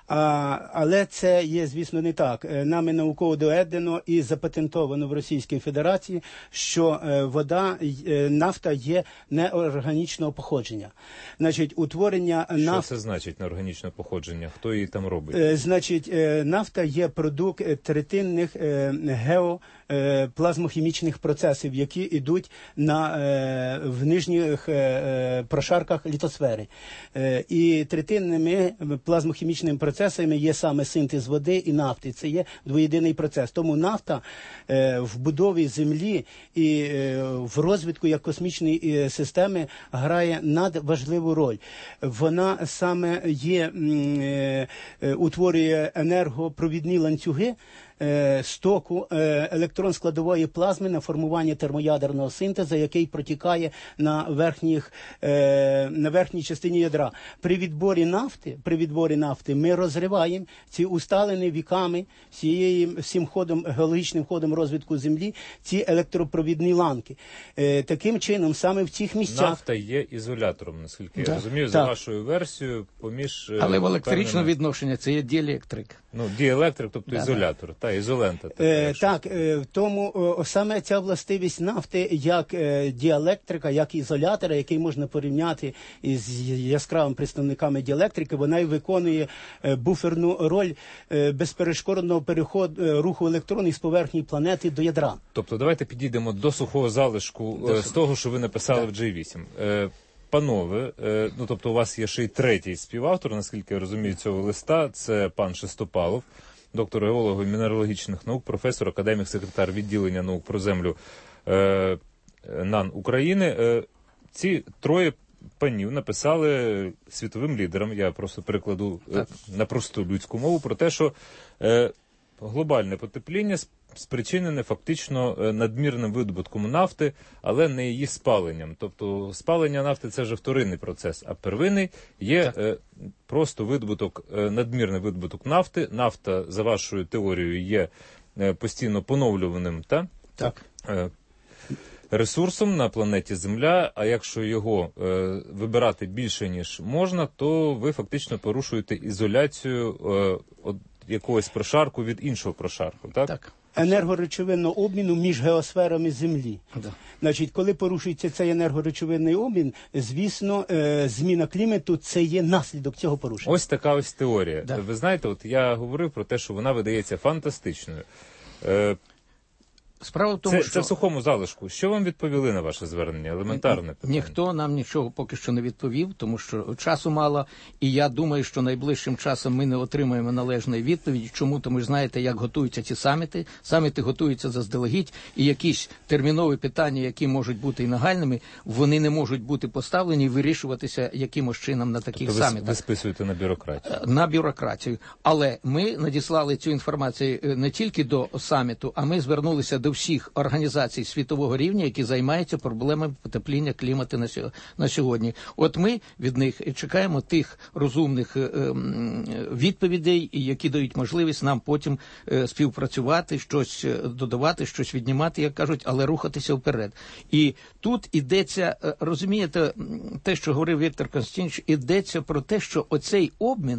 А, але це є, звісно, не так. Нами науково доведено і запатентовано в Російській Федерації, що е, вода, е, нафта є неорганічного походження. Значить, утворення нафти... Що це значить неорганічне походження? Хто її там робить? Е, значить, е, нафта є продукт третинних е, гео е, плазмохімічних процесів, які йдуть на, е, в нижніх е, прошарках літосфери. Е, і третинними плазмохімічними процесами є саме синтез води і нафти. Це є двоєдиний процес. Тому нафта е, в будові Землі і е, в розвитку як космічної системи грає надважливу роль. Вона саме є, е, е, утворює енергопровідні ланцюги, стоку електрон складової плазми на формування термоядерного синтезу, який протікає на верхніх, на верхній частині ядра. При відборі нафти, при відборі нафти ми розриваємо ці усталені віками всієї, всім ходом, геологічним ходом розвитку Землі ці електропровідні ланки. Таким чином, саме в цих місцях... Нафта є ізолятором, наскільки я розумію, за вашою версією, поміж... Але в електричному відношенні це є діелектрик. Ну, діелектрик, тобто да, ізолятор. Та, ізолента. Так, е, так е, тому о, саме ця властивість нафти як е, діелектрика, як ізолятора, який можна порівняти із яскравими представниками діелектрики, вона й виконує е, буферну роль е, безперешкодного переходу е, руху електронів з поверхні планети до ядра. Тобто давайте підійдемо до сухого залишку до... з того, що ви написали так. в Джей вісім. Е, Панове, е, ну тобто у вас є ще й третій співавтор, наскільки я розумію, цього листа, це пан Шестопалов, доктор геолога і мінералогічних наук, професор, академік, секретар відділення наук про землю е, НАН України. Е, ці троє панів написали світовим лідерам, я просто перекладу е, на просту людську мову, про те, що е, глобальне потепління спричинене фактично надмірним видобутком нафти, але не її спаленням. Тобто спалення нафти – це вже вторинний процес, а первинний є е, просто видобуток, е, надмірний видобуток нафти. Нафта, за вашою теорією, є е, постійно поновлюваним та? Так. Е, ресурсом на планеті Земля, а якщо його е, вибирати більше, ніж можна, то ви фактично порушуєте ізоляцію, е, от, якогось прошарку від іншого прошарку, так? Так. Енергоречовинного обміну між геосферами Землі. Да. Значить, коли порушується цей енергоречовинний обмін, звісно, е, зміна клімату – це є наслідок цього порушення. Ось така ось теорія. Да. Ви знаєте, от я говорив про те, що вона видається фантастичною. Е, Справа в тому, це, що... це в сухому залишку. Що вам відповіли на ваше звернення? Елементарне питання. Ніхто нам нічого поки що не відповів, тому що часу мало, і я думаю, що найближчим часом ми не отримаємо належної відповіді. Чому? Тому ж знаєте, як готуються ці саміти. Саміти готуються заздалегідь, і якісь термінові питання, які можуть бути і нагальними, вони не можуть бути поставлені і вирішуватися якимось чином на таких тобто самітах. Ви списуєте на бюрократію. На бюрократію. Але ми надіслали цю інформацію не тільки до саміту, а ми звернулися до всіх організацій світового рівня, які займаються проблемами потепління клімату на сьогодні. От ми від них чекаємо тих розумних відповідей, які дають можливість нам потім співпрацювати, щось додавати, щось віднімати, як кажуть, але рухатися вперед. І тут ідеться, розумієте, те, що говорив Віктор Константинович, ідеться про те, що оцей обмін,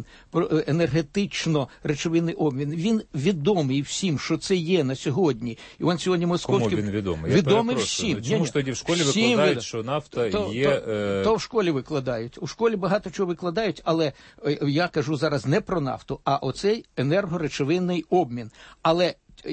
енергетично-речовинний обмін, він відомий всім, що це є на сьогодні. І він сьогодні московський... Кому він відомий? Відомий всім. Чому ж тоді в школі всім викладають, від... що нафта то, є... То, е... то в школі викладають. У школі багато чого викладають, але я кажу зараз не про нафту, а оцей енергоречовинний обмін. Але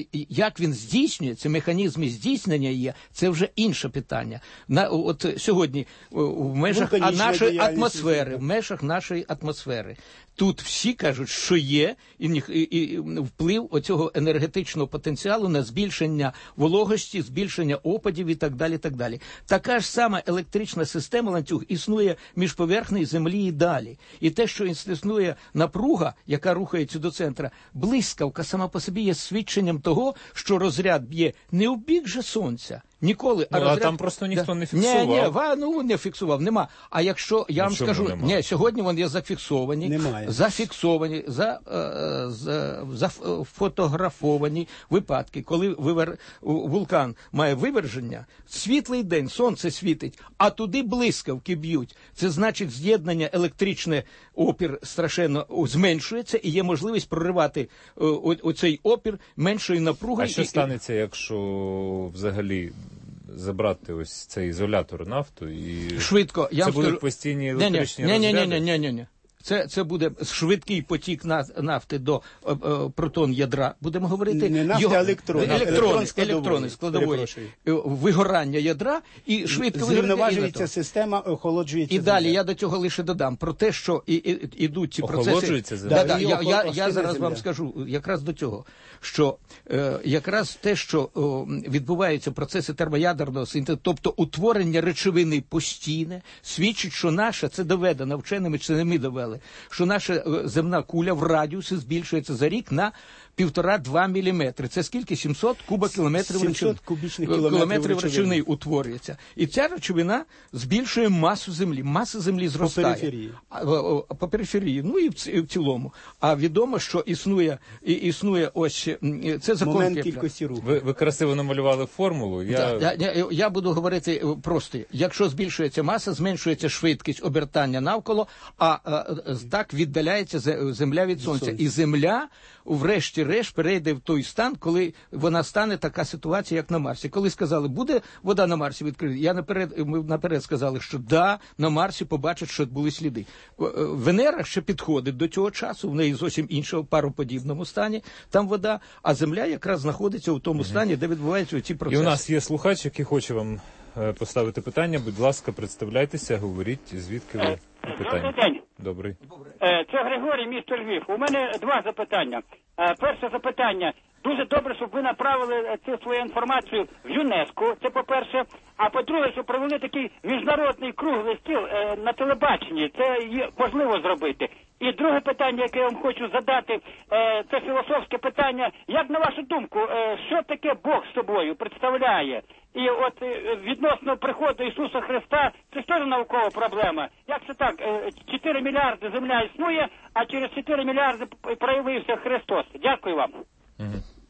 як він здійснюється, механізми здійснення є, це вже інше питання. На, от сьогодні в межах нашої атмосфери, в межах нашої атмосфери. Тут всі кажуть, що є і, і, і вплив оцього енергетичного потенціалу на збільшення вологості, збільшення опадів і так далі, так далі. Така ж сама електрична система ланцюг існує між поверхнею землі і далі. І те, що існує напруга, яка рухається до центра, блискавка сама по собі є свідченням того, що розряд б'є не в бік же сонця, ніколи, а, ну, розряд... а там просто ніхто да. не фіксував. Ні, ні, ва, ну, не фіксував, нема. А якщо, я ну, вам скажу, ні, сьогодні вони є зафіксовані, Немає. зафіксовані, за, е, за, зафотографовані випадки, коли вивер... вулкан має виверження, світлий день, сонце світить, а туди блискавки б'ють. Це значить, з'єднання електричне, опір страшенно зменшується і є можливість проривати о, оцей опір меншої напруги. А що і... станеться, якщо взагалі забрати ось цей ізолятор нафту і швидко, я це вам будуть скажу... постійні електричні розряди? Ні-ні-ні-ні-ні-ні. Це, це буде швидкий потік нафти до е, е, протон ядра. Будемо говорити... Не нафти, а електрони. Електрони, електрони складової. Вигорання ядра і швидко... Зрівноважується система, охолоджується І земля. далі я до цього лише додам. Про те, що і, і, ідуть ці процеси... Охолоджується земля? Да, да, я, я, я зараз земля. вам скажу якраз до цього, що е, якраз те, що о, відбуваються процеси термоядерного синтезу, тобто утворення речовини постійне, свідчить, що наша, це доведено вченими, чи не ми довели, що наша земна куля в радіусі збільшується за рік на півтора-два міліметри. Це скільки? сімсот кубокілометрів речовини. кубічних кілометрів речовини утворюється. І ця речовина збільшує масу землі. Маса землі зростає. По периферії. А, по периферії, ну і в, і в цілому. А відомо, що існує, і, існує ось, це закон момент Кеплера. кількості руху. Ви, ви красиво намалювали формулу. Я... Да, я, я буду говорити просто. Якщо збільшується маса, зменшується швидкість обертання навколо, а, а так віддаляється земля від сонця. І земля, врешті-решт, перейде в той стан, коли вона стане така ситуація, як на Марсі. Коли сказали, буде вода на Марсі відкрита, я наперед, ми наперед сказали, що да, на Марсі побачать, що були сліди. Венера ще підходить до цього часу, в неї зовсім іншого пароподібному стані, там вода, а Земля якраз знаходиться у тому стані, де відбуваються ці процеси. І у нас є слухач, який хоче вам поставити питання. Будь ласка, представляйтеся, говоріть, звідки ви питання. Добрий день. Добрий. Це Григорій, місто Львів. У мене два запитання. Перше запитання. Дуже добре, щоб ви направили цю свою інформацію в ЮНЕСКО, це по-перше. А по-друге, щоб провели такий міжнародний круглий стіл на телебаченні. Це можливо зробити. І друге питання, яке я вам хочу задати, це філософське питання. Як, на вашу думку, що таке Бог собою представляє? І от відносно приходу Ісуса Христа, це ж теж наукова проблема. Як це так? чотири мільярди земля існує, а через чотири мільярди проявився Христос. Дякую вам.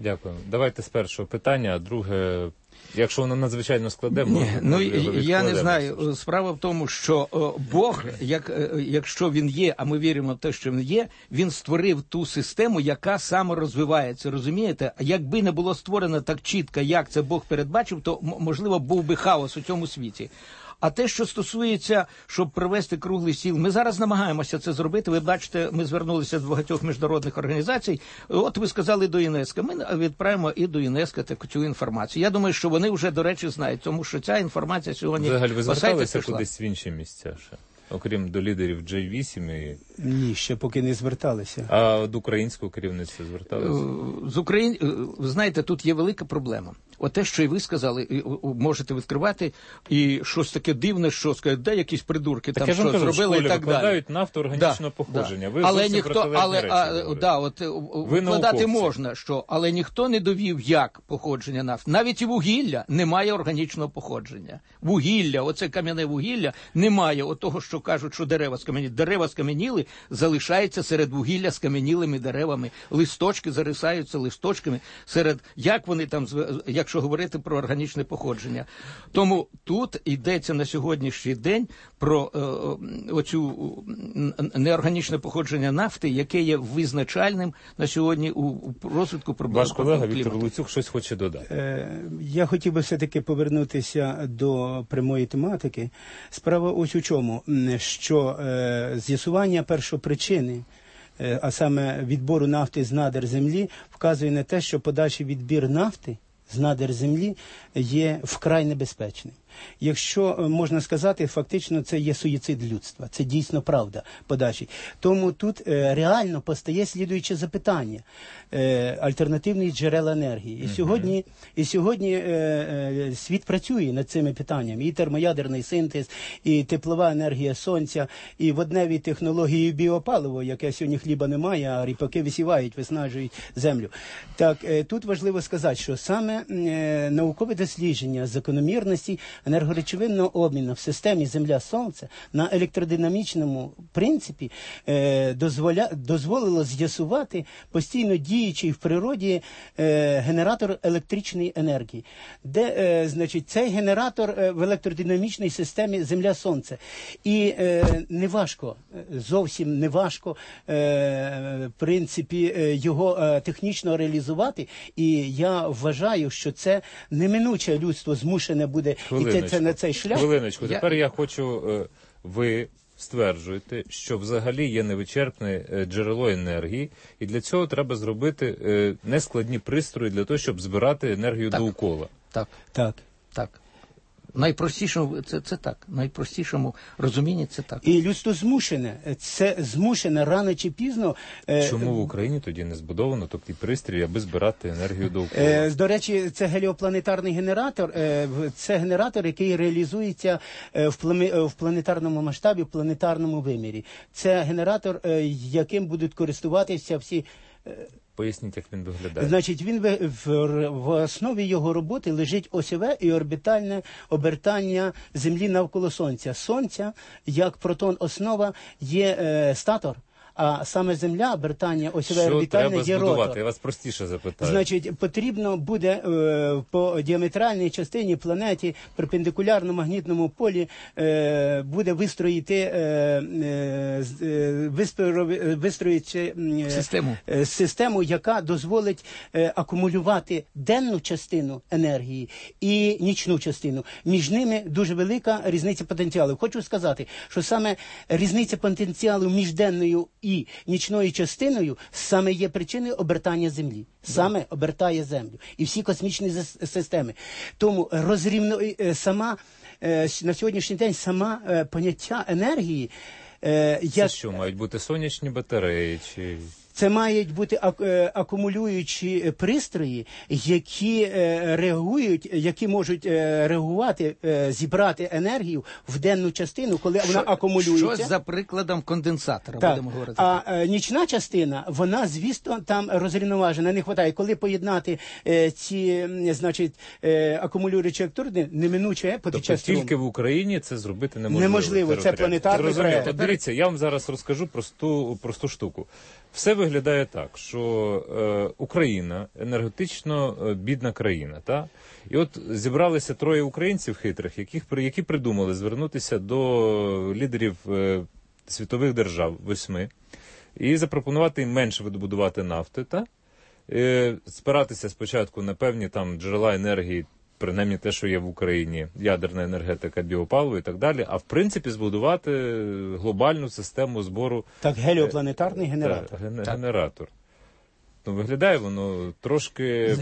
Дякую. Давайте з першого питання, а друге... Якщо воно надзвичайно складе, Ні, ну я не знаю. Справа в тому, що о, Бог, як, якщо він є, а ми віримо в те, що він є, він створив ту систему, яка саморозвивається, розумієте? А якби не було створено так чітко, як це Бог передбачив, то, можливо, був би хаос у цьому світі. А те, що стосується, щоб провести круглий стіл, ми зараз намагаємося це зробити. Ви бачите, ми звернулися до багатьох міжнародних організацій. От ви сказали до ЮНЕСКО. Ми відправимо і до ЮНЕСКО таку цю інформацію. Я думаю, що вони вже, до речі, знають, тому що ця інформація сьогодні взагалі ви по сайті зверталися прийшла. Кудись в інші місця ще? Окрім до лідерів джей вісім і... Ні, ще поки не зверталися. А до українського керівництва зверталися? З Україн... Ви знаєте, тут є велика проблема. От те, що і ви сказали, можете відкривати, і щось таке дивне, що сказати, де якісь придурки так там що кажу, зробили і так викладають далі. нафту органічного да, походження. Да. Ви але ніхто, але речі а, да, от викладати можна, що, але ніхто не довів, як походження нафти. Навіть і вугілля немає органічного походження. Вугілля, оце кам'яне вугілля, немає от того, що кажуть, що дерева скам'яніли. Дерева скам'яніли, залишається серед вугілля скам'янілими деревами. Листочки зарисаються листочками серед, як вони там, якщо говорити про органічне походження. Тому тут йдеться на сьогоднішній день про е, оцю неорганічне походження нафти, яке є визначальним на сьогодні у, у розвитку проблем. Ваш колега Віктор Луцюк щось хоче додати. Е, я хотів би все-таки повернутися до прямої тематики. Справа ось у чому, що е, з'ясування першопричини, е, а саме відбору нафти з надр землі, вказує на те, що подальший відбір нафти з надр землі є вкрай небезпечним. Якщо можна сказати, фактично це є суїцид людства. Це дійсно правда подачі. Тому тут е, реально постає слідуюче запитання. Е, альтернативні джерела енергії. І mm-hmm. сьогодні, і сьогодні е, е, світ працює над цими питаннями. І термоядерний синтез, і теплова енергія сонця, і водневі технології біопаливо, яке сьогодні хліба немає, а ріпаки висівають, виснажують землю. Так, е, тут важливо сказати, що саме е, наукове дослідження закономірності енергоречовинного обміну в системі Земля-Сонце на електродинамічному принципі е, дозволя, дозволило з'ясувати постійно діючий в природі е, генератор електричної енергії, де, е, значить, цей генератор е, в електродинамічній системі Земля-Сонце. І е, неважко, зовсім неважко, е, в принципі, е, його е, технічно реалізувати, і я вважаю, що це неминуче людство змушене буде йти це на цей шлях. Хвилиночку, я... тепер я хочу, е, ви стверджуєте, що взагалі є невичерпне е, джерело енергії, і для цього треба зробити е, нескладні пристрої для того, щоб збирати енергію так. довкола. Так. Так. Так. Найпростішому це, це так. Найпростішому розумінні це так. І людство змушене. Це змушене рано чи пізно. Чому в Україні тоді не збудовано такий пристрій, аби збирати енергію довкола? Е, до речі, це геліопланетарний генератор. Е, це генератор, який реалізується е, в, плами, в планетарному масштабі, в планетарному вимірі. Це генератор, е, яким будуть користуватися всі... Е, Поясніть, як він виглядає. Значить, він в, в, в основі його роботи лежить осьове і орбітальне обертання Землі навколо Сонця. Сонця, як протон-основа, є е, статор, а саме Земля, обертання осьове орбітальне є ротор. Я вас простіше запитаю. Значить, потрібно буде е, по діаметральній частині планеті, перпендикулярно магнітному полі, е, буде вистроїти, е, е, вистроїти, вистроїти е, систему. Е, систему, яка дозволить е, акумулювати денну частину енергії і нічну частину. Між ними дуже велика різниця потенціалу. Хочу сказати, що саме різниця потенціалу між денною і нічною частиною саме є причиною обертання Землі. Саме да. обертає Землю. І всі космічні системи. Тому розрівно, сама, на сьогоднішній день сама поняття енергії... Це як... що, мають бути сонячні батареї? Чи... Це мають бути акумулюючі пристрої, які реагують, які можуть реагувати, зібрати енергію в денну частину, коли що, вона акумулюється. Що за прикладом конденсатора так. будемо говорити? А нічна частина, вона, звісно, там розрівноважена, не вистачає. Коли поєднати ці, значить, акумулюючі електроди, неминуче потече струм. Тобто тільки в Україні це зробити неможливо. Неможливо, це планетарний проект. Дивіться, я вам зараз розкажу просту, просту штуку. все виглядає так, що е, Україна енергетично бідна країна, та? І от зібралися троє українців хитрих, яких, які придумали звернутися до лідерів е, світових держав, восьми, і запропонувати їм менше видобудувати нафти, та? Е, спиратися спочатку на певні там джерела енергії, принаймні те, що є в Україні, ядерна енергетика, біопаливо і так далі, а в принципі збудувати глобальну систему збору... Так, геліопланетарний генератор. Так, ген- генератор. Ну, виглядає воно трошки...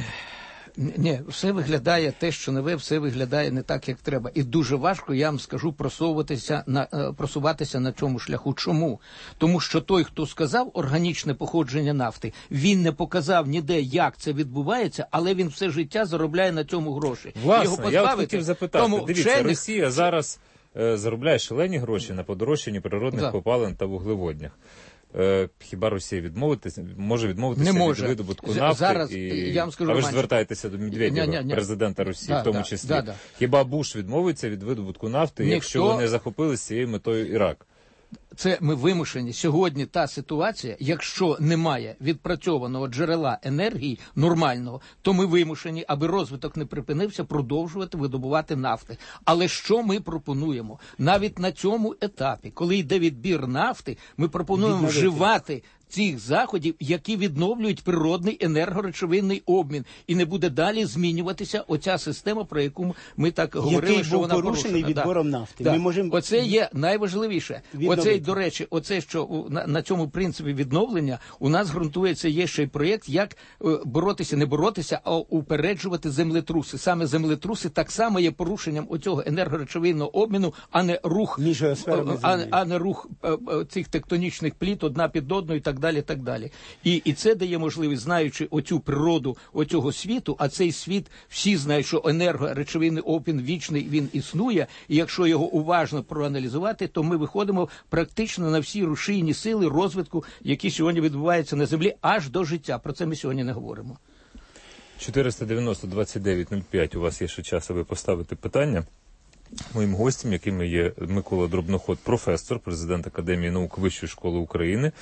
Ні, все виглядає те, що нове, все виглядає не так, як треба. І дуже важко, я вам скажу, просуватися на, просуватися на цьому шляху. Чому? Тому що той, хто сказав органічне походження нафти, він не показав ніде, як це відбувається, але він все життя заробляє на цьому гроші. Власне, я от хотів запитати. Тому Дивіться, вчених... Росія зараз е, заробляє шалені гроші на подорожчанні природних да. копалин та вуглеводнях. Е, хіба Росія відмовитися, може відмовитися не може. від видобутку нафти? Зараз, і... я вам скажу, а ви ж Романчик, звертаєтеся до Медведєва, ні, ні, ні. президента Росії, да, в тому да, числі. Да, да. Хіба Буш відмовиться від видобутку нафти, Ніхто... якщо вони захопили з цією метою Ірак? Це ми вимушені. Сьогодні та ситуація, якщо немає відпрацьованого джерела енергії нормального, то ми вимушені, аби розвиток не припинився, продовжувати видобувати нафти. Але що ми пропонуємо? Навіть на цьому етапі, коли йде відбір нафти, ми пропонуємо Відновити. вживати цих заходів, які відновлюють природний енергоречовинний обмін. І не буде далі змінюватися оця система, про яку ми так говорили, який що був вона порушений порушена. відбором да. нафти. Да. Ми можемо... Оце є найважливіше. Відновити. Оцей, до речі, оце, що на, на цьому принципі відновлення у нас ґрунтується, є ще й проєкт, як е, боротися, не боротися, а упереджувати землетруси. Саме землетруси так само є порушенням оцього енергоречовинного обміну, а не рух, а, а не рух е, е, цих тектонічних пліт одна під одною і так далі, так далі. І, і це дає можливість, знаючи оцю природу оцього світу, а цей світ, всі знають, що енергоречовинний обмін вічний, він існує, і якщо його уважно проаналізувати, то ми виходимо практично на всі рушійні сили розвитку, які сьогодні відбуваються на землі, аж до життя. Про це ми сьогодні не говоримо. чотириста дев'яносто двадцять дев'ять нуль п'ять. У вас є ще час, аби поставити питання. Моїм гостем, якими є Микола Дробноход, професор, президент Академії наук Вищої школи України,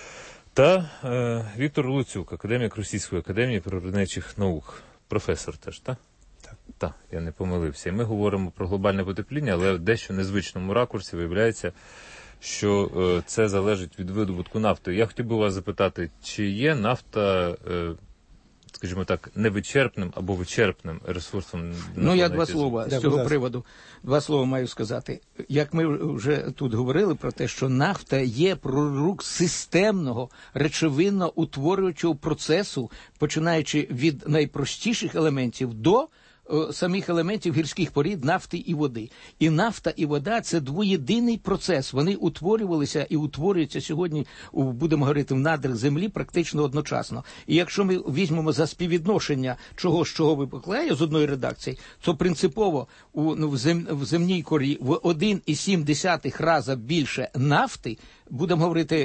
та е, Віктор Луцюк, академік Російської академії природничих наук. Професор теж, так? Так. Так, я не помилився. І ми говоримо про глобальне потепління, але в дещо незвичному ракурсі виявляється, що е, це залежить від видобутку нафти. Я хотів би вас запитати, чи є нафта, е, скажімо так, невичерпним або вичерпним ресурсом? Ну, я два слова з цього приводу. Два слова маю сказати. Як ми вже тут говорили про те, що нафта є пророк системного речовинно-утворюючого процесу, починаючи від найпростіших елементів до самих елементів гірських порід нафти і води. І нафта і вода – це двоєдиний процес. Вони утворювалися і утворюються сьогодні, будемо говорити, в надрах землі практично одночасно. І якщо ми візьмемо за співвідношення чого, з чого випускає з одної редакції, то принципово у, ну, в, зем, в земній корі в один цілих сім десятих рази більше нафти, будемо говорити,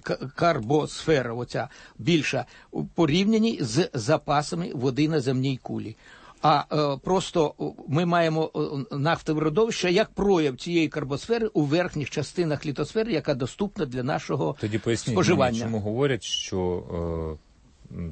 карбосфера оця більша, порівняні з запасами води на земній кулі. А е, просто ми маємо нафтове родовище як прояв цієї карбосфери у верхніх частинах літосфери, яка доступна для нашого Тоді поясніть споживання. Мені, чому говорять, що, е,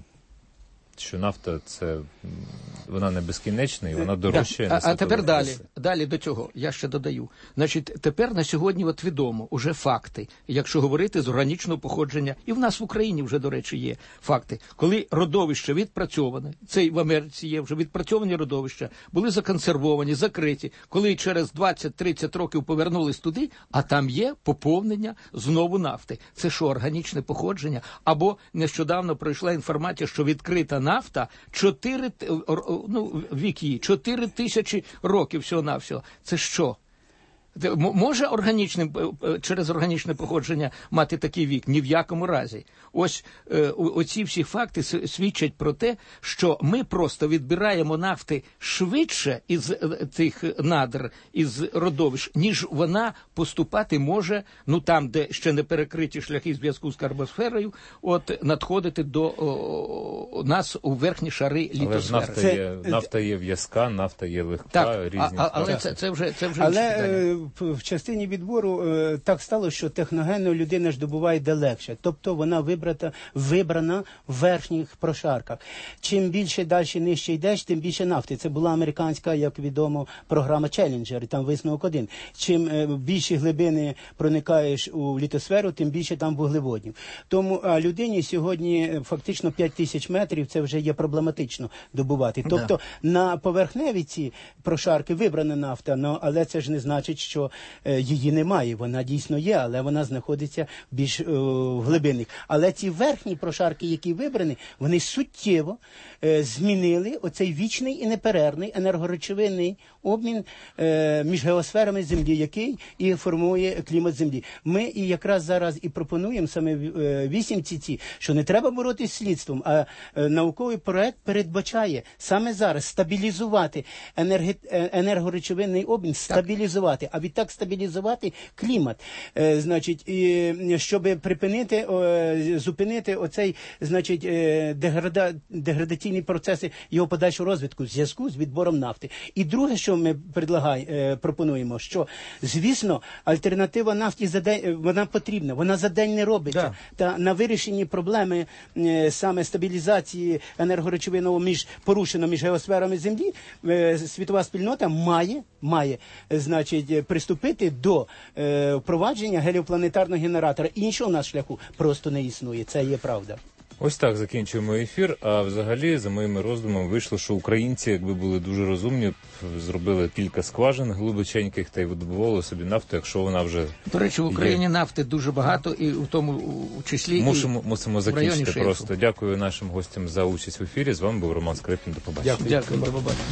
що нафта це вона не безкінечна і вона дорожчає. Да. А, а тепер далі, далі до цього я ще додаю. Значить, тепер на сьогодні от відомо уже факти, якщо говорити з органічного походження, і в нас в Україні вже, до речі, є факти, коли родовище відпрацьоване, це і в Америці є вже відпрацьовані родовища, були законсервовані, закриті, коли через двадцять-тридцять років повернулись туди, а там є поповнення знову нафти. Це що, органічне походження? Або нещодавно пройшла інформація, що відкрита нафта чотири ну, вік її, чотири тисячі років всього-навсього. Це що? Може органічним, через органічне походження мати такий вік? Ні в якому разі. Ось е, оці всі факти свідчать про те, що ми просто відбираємо нафти швидше із цих надр, із родовищ, ніж вона поступати може, ну там, де ще не перекриті шляхи зв'язку з карбосферою, от надходити до о, нас у верхні шари літосфери. Але ж нафта є, нафта є в'язка, нафта є легка, так, різні. А, але це, це вже, це вже але в частині відбору е, так стало, що техногенно людина ж добуває де легше. Тобто вона вибрата, вибрана в верхніх прошарках. Чим більше далі нижче йдеш, тим більше нафти. Це була американська, як відомо, програма Челленджер, там висновок один. Чим е, більші глибини проникаєш у літосферу, тим більше там вуглеводнів. Тому а людині сьогодні фактично п'ять тисяч метрів це вже є проблематично добувати. Тобто да. на поверхневі ці прошарки вибрана нафта, но, але це ж не значить, що е, її немає. Вона дійсно є, але вона знаходиться більш е, в глибинних. Але ці верхні прошарки, які вибрані, вони суттєво е, змінили оцей вічний і неперервний енергоречовинний обмін е, між геосферами Землі, який і формує клімат Землі. Ми і якраз зараз і пропонуємо саме е, вісімці ці, що не треба боротися з слідством, а е, науковий проект передбачає саме зараз стабілізувати енерги... енергоречовинний обмін, стабілізувати, а відтак стабілізувати клімат. Е, значить, і щоб припинити, е, зупинити оцей, значить, е, деграда... деградаційні процеси його подальшого розвитку в зв'язку з відбором нафти. І друге, що ми предлагаємо, е, пропонуємо, що, звісно, альтернатива нафті за день, вона потрібна, вона за день не робиться. Да. Та на вирішенні проблеми е, саме стабілізації енергоречовинного між порушено між геосферами Землі, е, світова спільнота має, має, значить, приступити до е, впровадження геліопланетарного генератора. Іншого у нас шляху просто не існує. Це є правда. Ось так закінчуємо ефір, а взагалі, за моїми роздумами, вийшло, що українці, якби були дуже розумні, зробили кілька скважин глибоченьких та й видобували собі нафту, якщо вона вже До речі, в Україні є. Нафти дуже багато, і в тому у числі Мусимо, і мусимо закінчити просто. Дякую нашим гостям за участь в ефірі. З вами був Роман Скрипін. До побачення. Дякую, Дякую. До побачення.